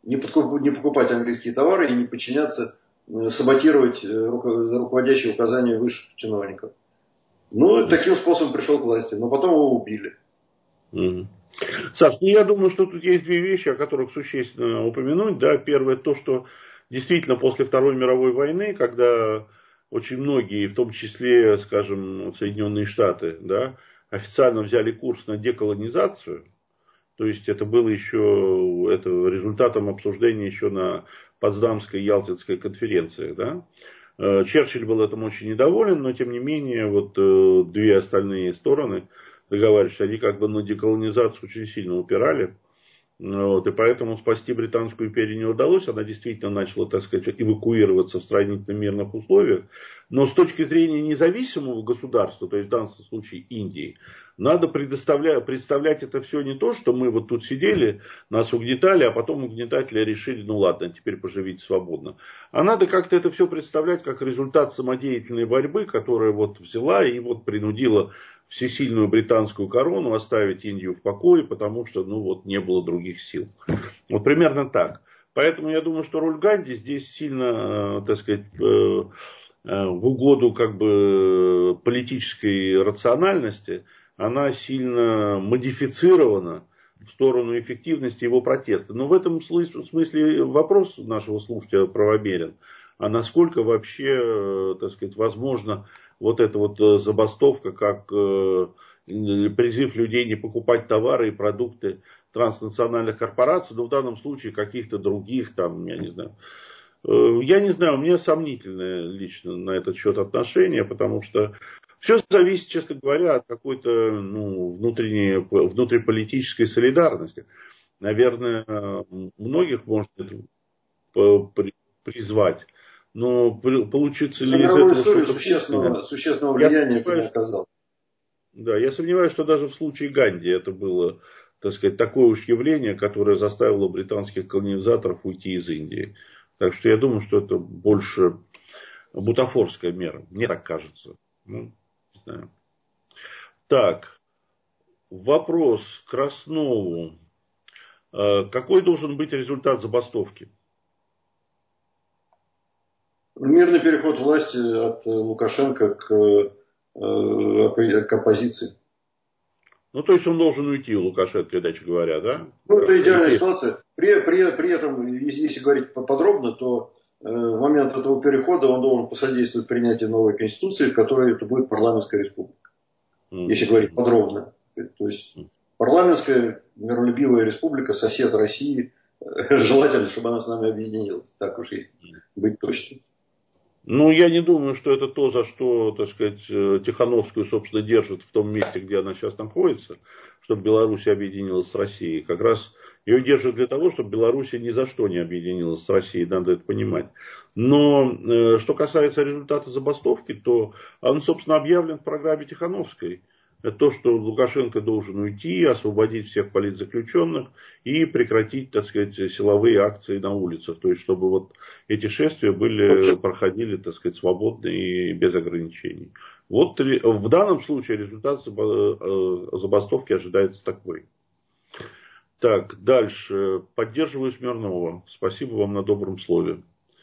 не, подкуп, не покупать английские товары и не подчиняться, саботировать руководящие указания высших чиновников. Ну, таким способом пришел к власти, но потом его убили. Mm-hmm. Саш, ну я думаю, что тут есть две вещи, о которых существенно упомянуть. Да. Первое, то, что действительно после Второй мировой войны, когда очень многие, в том числе, скажем, Соединенные Штаты, да, официально взяли курс на деколонизацию, то есть это было еще это результатом обсуждения еще на Потсдамской и Ялтинской конференции. Да. Черчилль был этим очень недоволен, но тем не менее вот две остальные стороны договаривались, что они как бы на деколонизацию очень сильно упирали. Вот, и поэтому спасти Британскую империю не удалось. Она действительно начала, так сказать, эвакуироваться в сравнительно мирных условиях. Но с точки зрения независимого государства, то есть в данном случае Индии, надо представлять, представлять это все не то, что мы вот тут сидели, нас угнетали, а потом угнетатели решили, ну ладно, теперь поживите свободно. А надо как-то это все представлять как результат самодеятельной борьбы, которая вот взяла и вот принудила всесильную британскую корону оставить Индию в покое, потому что, ну, вот не было других сил. Вот примерно так. Поэтому я думаю, что роль Ганди здесь сильно, так сказать, в угоду как бы политической рациональности, она сильно модифицирована в сторону эффективности его протеста. Но в этом смысле вопрос нашего слушателя правомерен. А насколько вообще, так сказать, возможно вот эта вот забастовка, как призыв людей не покупать товары и продукты транснациональных корпораций, но в данном случае каких-то других, там, я не знаю. Я не знаю, у меня сомнительное лично на этот счет отношение, потому что все зависит, честно говоря, от какой-то ну, внутренней, внутриполитической солидарности. Наверное, многих можно призвать. Но получится ли из этого что-то существенного, существенного влияния это не оказало. Да, я сомневаюсь, что даже в случае Ганди это было, так сказать, такое уж явление, которое заставило британских колонизаторов уйти из Индии. Так что я думаю, что это больше бутафорская мера. Мне так кажется. Ну, не знаю. Так, вопрос к Краснову. Какой должен быть результат забастовки? Мирный переход власти от Лукашенко к, к оппозиции. Ну, то есть он должен уйти, Лукашенко, иначе говоря, да? Ну, это идеальная ситуация. При, при, при этом, если, если говорить подробно, то э, в момент этого перехода он должен посодействовать принятию новой конституции, в которой это будет парламентская республика. Mm-hmm. Если говорить подробно. То есть парламентская миролюбивая республика, сосед России, желательно, чтобы она с нами объединилась. Так уж и быть точно. Ну, я не думаю, что это то, за что, так сказать, Тихановскую, собственно, держат в том месте, где она сейчас находится, чтобы Беларусь объединилась с Россией. Как раз ее держат для того, чтобы Беларусь ни за что не объединилась с Россией, надо это понимать. Но, что касается результата забастовки, то он, собственно, объявлен в программе Тихановской. Это то, что Лукашенко должен уйти, освободить всех политзаключенных и прекратить, так сказать, силовые акции на улицах. То есть, чтобы вот эти шествия были, проходили, так сказать, свободно и без ограничений. Вот в данном случае результат забастовки ожидается такой. Так, дальше. Поддерживаю Смирнова. Спасибо вам на добром слове.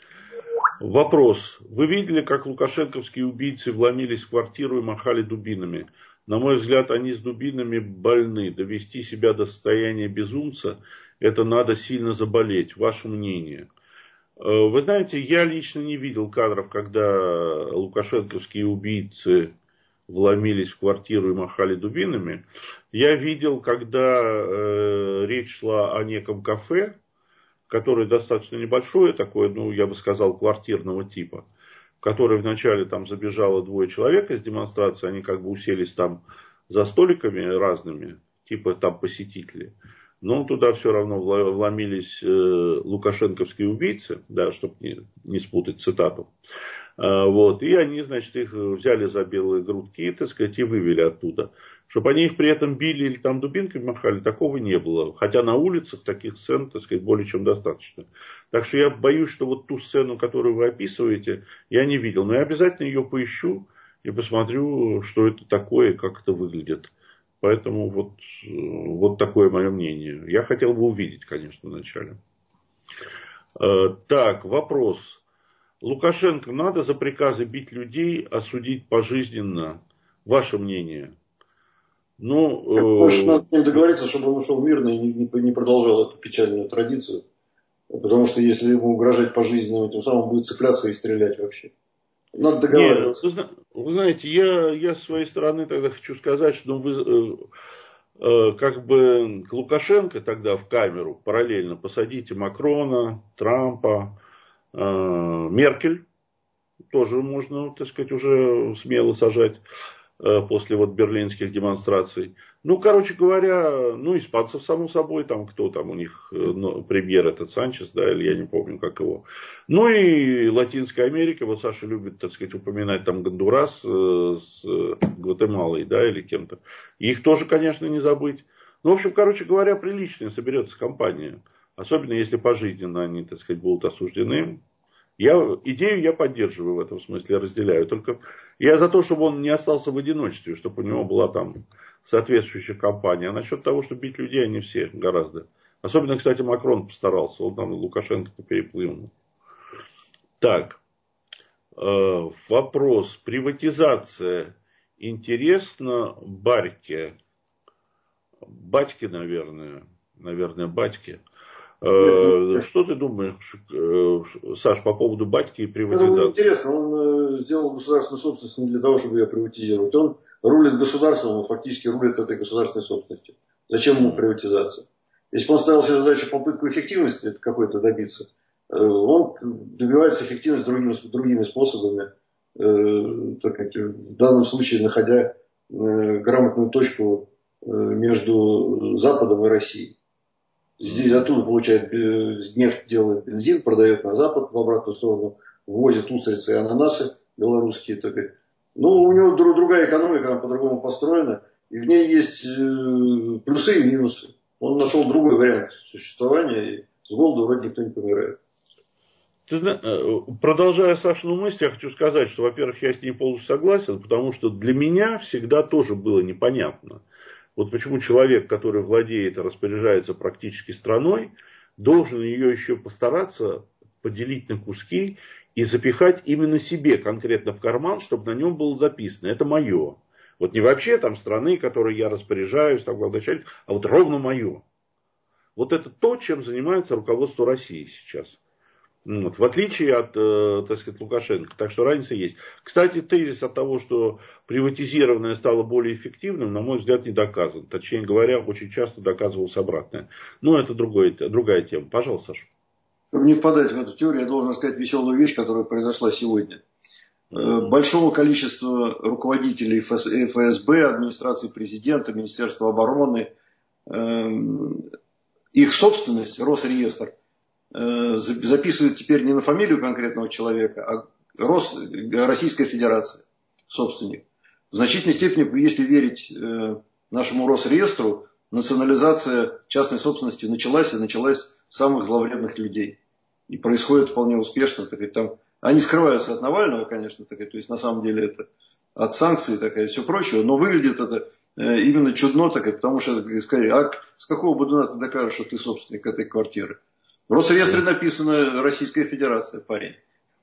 Вопрос. Вы видели, как лукашенковские убийцы вломились в квартиру и махали дубинами? На мой взгляд, они с дубинами больны. Довести себя до состояния безумца, это надо сильно заболеть. Ваше мнение? Вы знаете, я лично не видел кадров, когда лукашенковские убийцы вломились в квартиру и махали дубинами. Я видел, когда э, речь шла о неком кафе, которое достаточно небольшое, такое, ну, я бы сказал, квартирного типа, в которое вначале там забежало двое человек из демонстрации, они как бы уселись там за столиками разными, типа там посетители. Но туда все равно вломились э, лукашенковские убийцы, да, чтобы не, не спутать цитату. А, вот, и они, значит, их взяли за белые грудки, так сказать, и вывели оттуда. Чтобы они их при этом били или там дубинками махали, такого не было. Хотя на улицах таких сцен, так сказать, более чем достаточно. Так что я боюсь, что вот ту сцену, которую вы описываете, я не видел. Но я обязательно ее поищу и посмотрю, что это такое и как это выглядит. Поэтому вот, вот такое мое мнение. Я хотел бы увидеть, конечно, вначале. Так, вопрос. Лукашенко надо за приказы бить людей, осудить пожизненно? Ваше мнение? Ну, Может, надо с ним договориться, чтобы он ушел мирно и не, не продолжал эту печальную традицию. Потому что если ему угрожать пожизненно, тем самым будет цепляться и стрелять вообще. Надо договариваться. Не, вы, вы знаете, я, я с своей стороны тогда хочу сказать, что ну, вы, э, э, как бы к Лукашенко тогда в камеру параллельно посадите Макрона, Трампа, э, Меркель. Тоже можно, так сказать, уже смело сажать э, после вот берлинских демонстраций. Ну, короче говоря, ну, испанцев, само собой, там кто там у них, э, ну, премьер этот Санчес, да, или я не помню, как его. Ну, и Латинская Америка, вот Саша любит, так сказать, упоминать там Гондурас э, с Гватемалой, да, или кем-то. Их тоже, конечно, не забыть. Ну, в общем, короче говоря, приличная соберется компания. Особенно, если пожизненно они, так сказать, будут осуждены. Я, идею я поддерживаю в этом смысле, разделяю. Только я за то, чтобы он не остался в одиночестве, чтобы у него была там соответствующая кампания. А насчет того, что бить людей, они все гораздо. Особенно, кстати, Макрон постарался. Он там Лукашенко переплюнул. Так. Э, вопрос. Приватизация. Интересно Барьке. Батьке, наверное. Наверное, Батьке. Что ты думаешь, Саш, по поводу батьки и приватизации? Ну, интересно, он сделал государственную собственность не для того, чтобы ее приватизировать. Он рулит государством, он фактически рулит этой государственной собственностью. Зачем ему приватизация? Если бы он ставил себе задачу попытку эффективности какой-то добиться, он добивается эффективности другими, другими способами, так сказать, в данном случае находя грамотную точку между Западом и Россией. Здесь оттуда получает нефть, делает бензин, продает на Запад, в обратную сторону, ввозит устрицы и ананасы белорусские. Так. Ну, у него другая экономика, она по-другому построена, и в ней есть плюсы и минусы. Он нашел другой вариант существования, и с голоду вроде никто не помирает. Продолжая Сашину мысль, я хочу сказать, что, во-первых, я с ней полностью согласен, потому что для меня всегда тоже было непонятно. Вот почему человек, который владеет и распоряжается практически страной, должен ее еще постараться поделить на куски и запихать именно себе конкретно в карман, чтобы на нем было записано. Это мое. Вот не вообще там страны, которой я распоряжаюсь, там главначальник, а вот ровно мое. Вот это то, чем занимается руководство России сейчас. Вот, в отличие от, э, так сказать, Лукашенко. Так что разница есть. Кстати, тезис от того, что приватизированное стало более эффективным, на мой взгляд, не доказан. Точнее говоря, очень часто доказывалось обратное. Но это другое, другая тема. Пожалуйста, Саша. Чтобы не впадать в эту теорию, я должен сказать веселую вещь, которая произошла сегодня. Mm-hmm. Большого количества руководителей эф эс бэ, администрации президента, Министерства обороны, их собственность, Росреестр, записывают теперь не на фамилию конкретного человека, а Рос, Российская Федерация, собственник. В значительной степени, если верить нашему Росреестру, национализация частной собственности началась и началась с самых зловредных людей. И происходит вполне успешно. Так сказать, там, они скрываются от Навального, конечно, так сказать, то есть на самом деле это от санкций и все прочее, но выглядит это именно чудно, так сказать, потому что, сказать, а с какого бодуна ты докажешь, что ты собственник этой квартиры? В Росреестре написано Российская Федерация, парень.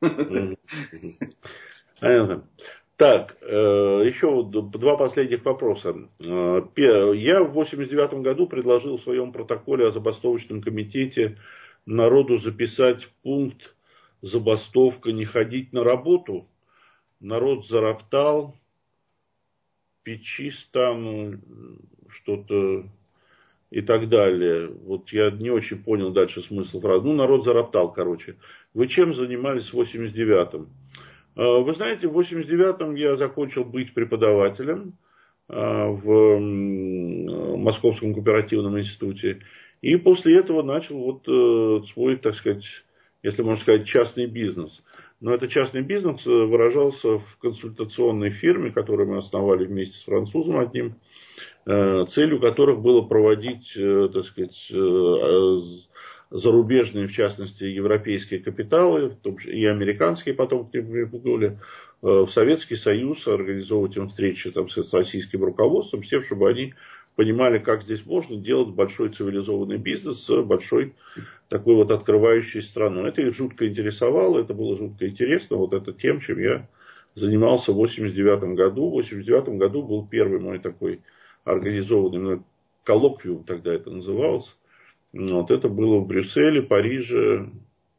Понятно. Так, еще два последних вопроса. Я в восемьдесят девятом году предложил в своем протоколе о забастовочном комитете народу записать пункт «Забастовка, не ходить на работу». Народ зароптал, печи стану, что-то... и так далее. Вот я не очень понял дальше смысл фразы. Ну, народ зароптал, короче. Вы чем занимались в восемьдесят девятом? Вы знаете, в восемьдесят девятом я закончил быть преподавателем в Московском кооперативном институте. И после этого начал вот свой, так сказать, если можно сказать, частный бизнес. Но этот частный бизнес выражался в консультационной фирме, которую мы основали вместе с французом одним, целью которых было проводить, так сказать, зарубежные, в частности, европейские капиталы, и американские потом к ним прибегнули, в Советский Союз, организовывать им встречи там, с российским руководством, всем, чтобы они понимали, как здесь можно делать большой цивилизованный бизнес с большой, такой вот открывающей страну. Это их жутко интересовало, это было жутко интересно. Вот это тем, чем я занимался в восемьдесят девятом году. В восемьдесят девятом году был первый мой такой организованный мной коллоквиум, тогда это называлось. Вот это было в Брюсселе, Париже,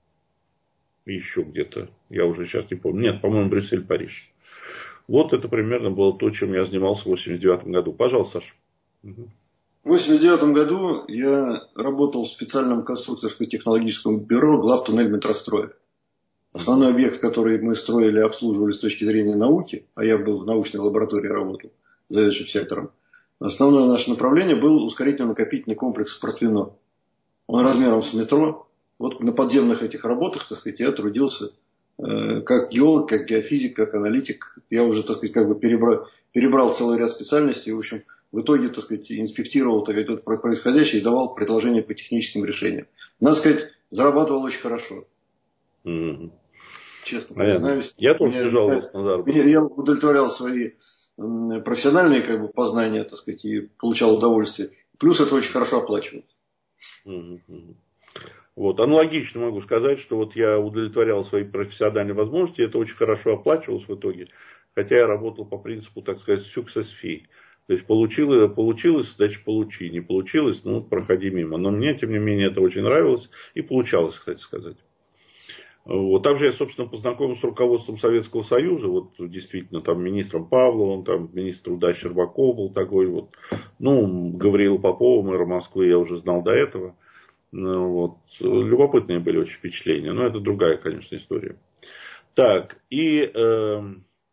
еще где-то. Я уже сейчас не помню. Нет, по-моему, Брюссель, Париж. Вот это примерно было то, чем я занимался в восемьдесят девятом году. Пожалуйста, Саша. Угу. В восемьдесят девятом году я работал в специальном конструкторско-технологическом бюро главтуннель метростроя. Основной объект, который мы строили и обслуживали с точки зрения науки, а я был в научной лаборатории, работал заведующим сектором, основное наше направление был ускорительно-накопительный комплекс Портвино. Он размером с метро. Вот на подземных этих работах, так сказать, я трудился э, как геолог, как геофизик, как аналитик. Я уже, так сказать, как бы перебрал, перебрал целый ряд специальностей. В общем, в итоге, так сказать, инспектировал так сказать, происходящее и давал предложения по техническим решениям. Надо сказать, зарабатывал очень хорошо. Mm-hmm. Честно признаюсь. Я тоже не жаловался на заработок. Я удовлетворял свои профессиональные как бы, познания, так сказать, и получал удовольствие. Плюс это очень хорошо оплачивалось. Mm-hmm. Вот. Аналогично могу сказать, что вот я удовлетворял свои профессиональные возможности, это очень хорошо оплачивалось в итоге, хотя я работал по принципу, так сказать, success fee. То есть получилось, получилось, значит получи, не получилось, ну проходи мимо. Но мне, тем не менее, это очень нравилось и получалось, кстати сказать. Вот. Также я, собственно, познакомился с руководством Советского Союза, вот действительно, там министром Павловым, там министр труда Щербаков был такой вот, ну, Гавриил Попова, мэра Москвы, я уже знал до этого. Вот. Любопытные были очень впечатления, но это другая, конечно, история. Так, и э,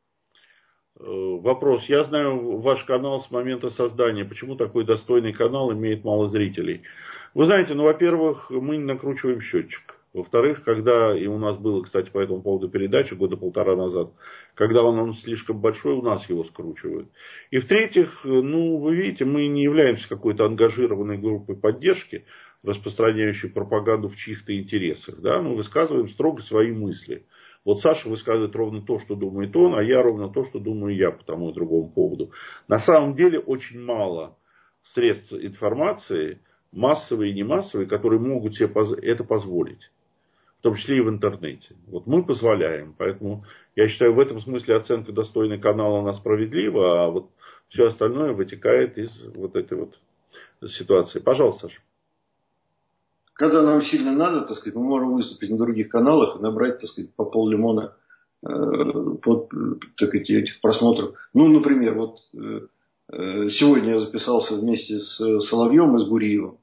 вопрос. Я знаю ваш канал с момента создания. Почему такой достойный канал имеет мало зрителей? Вы знаете, ну, во-первых, мы не накручиваем счетчик. Во-вторых, когда, и у нас было, кстати, по этому поводу передача года полтора назад, когда он, он слишком большой, у нас его скручивают. И в-третьих, ну, вы видите, мы не являемся какой-то ангажированной группой поддержки, распространяющей пропаганду в чьих-то интересах. Да? Мы высказываем строго свои мысли. Вот Саша высказывает ровно то, что думает он, а я ровно то, что думаю я по тому и другому поводу. На самом деле очень мало средств информации, массовые и немассовые, которые могут себе это позволить. В том числе и в интернете. Вот мы позволяем. Поэтому я считаю, в этом смысле оценка достойной канала, она справедлива, а вот все остальное вытекает из вот этой вот ситуации. Пожалуйста, Саша. Когда нам сильно надо, так сказать, мы можем выступить на других каналах и набрать, так сказать, по пол-лимона э, под, так сказать, этих просмотров. Ну, например, вот э, сегодня я записался вместе с Соловьем и с Гуриевым.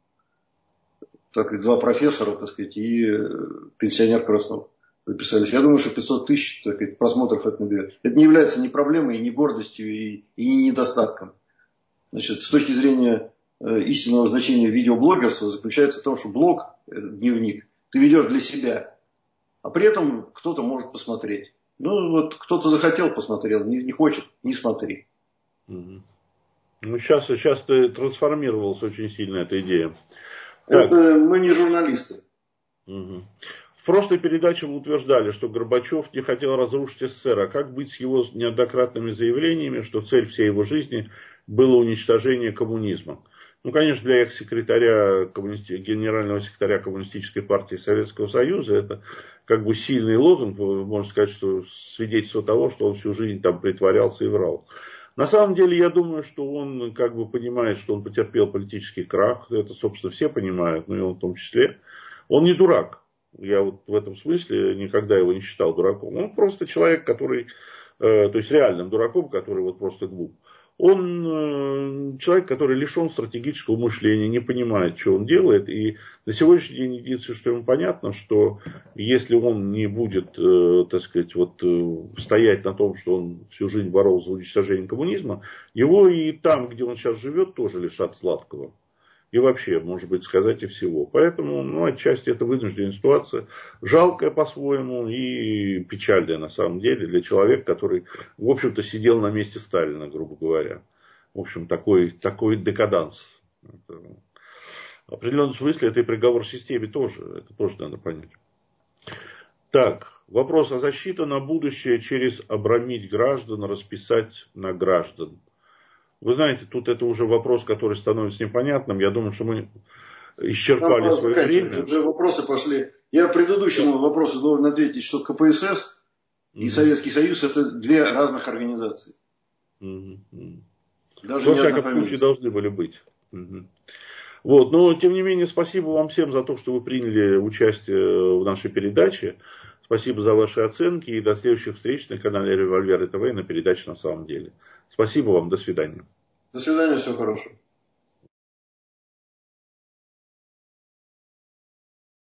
Так как два профессора, так сказать, и пенсионер Краснов записались. Я думаю, что пятьсот тысяч так сказать, просмотров это наберет. Это не является ни проблемой, ни гордостью, и, и ни недостатком. Значит, с точки зрения э, истинного значения видеоблогерства заключается в том, что блог, э, дневник, ты ведешь для себя, а при этом кто-то может посмотреть. Ну, вот кто-то захотел, посмотрел, не, не хочет, не смотри. Угу. Ну, сейчас, сейчас трансформировалась очень сильно эта идея. Это так. Мы не журналисты. Угу. В прошлой передаче вы утверждали, что Горбачев не хотел разрушить СССР. А как быть с его неоднократными заявлениями, что цель всей его жизни было уничтожение коммунизма? Ну, конечно, для экс-секретаря, коммунисти... генерального секретаря Коммунистической партии Советского Союза это как бы сильный лозунг, можно сказать, что свидетельство того, что он всю жизнь там притворялся и врал. На самом деле, я думаю, что он как бы понимает, что он потерпел политический крах. Это, собственно, все понимают, ну и он в том числе. Он не дурак. Я вот в этом смысле никогда его не считал дураком. Он просто человек, который, э, то есть реальным дураком, который вот просто глуп. Он э, человек, который лишен стратегического мышления, не понимает, что он делает. И на сегодняшний день единственное, что ему понятно, что если он не будет, э, так сказать, вот, э, стоять на том, что он всю жизнь боролся за уничтожение коммунизма, его и там, где он сейчас живет, тоже лишат сладкого. И вообще, может быть, сказать и всего. Поэтому, ну, отчасти это вынужденная ситуация. Жалкая по-своему и печальная на самом деле для человека, который, в общем-то, сидел на месте Сталина, грубо говоря. В общем, такой, такой декаданс. Это, в определенном смысле это и приговор системе тоже. Это тоже надо понять. Так, вопрос. А защита на будущее через обрамить граждан, расписать на граждан? Вы знаете, тут это уже вопрос, который становится непонятным. Я думаю, что мы исчерпали Там свое время. Уже вопросы пошли. Я предыдущему вопросу должен ответить, что ка пэ эс эс и Советский Союз это две разных организации. Mm-hmm. Даже Во не всяком случае должны были быть. Mm-hmm. Вот, но тем не менее спасибо вам всем за то, что вы приняли участие в нашей передаче. Спасибо за ваши оценки и до следующих встреч на канале Револьвер ТВ и на передаче «На самом деле». Спасибо вам, до свидания. До свидания, всего хорошего.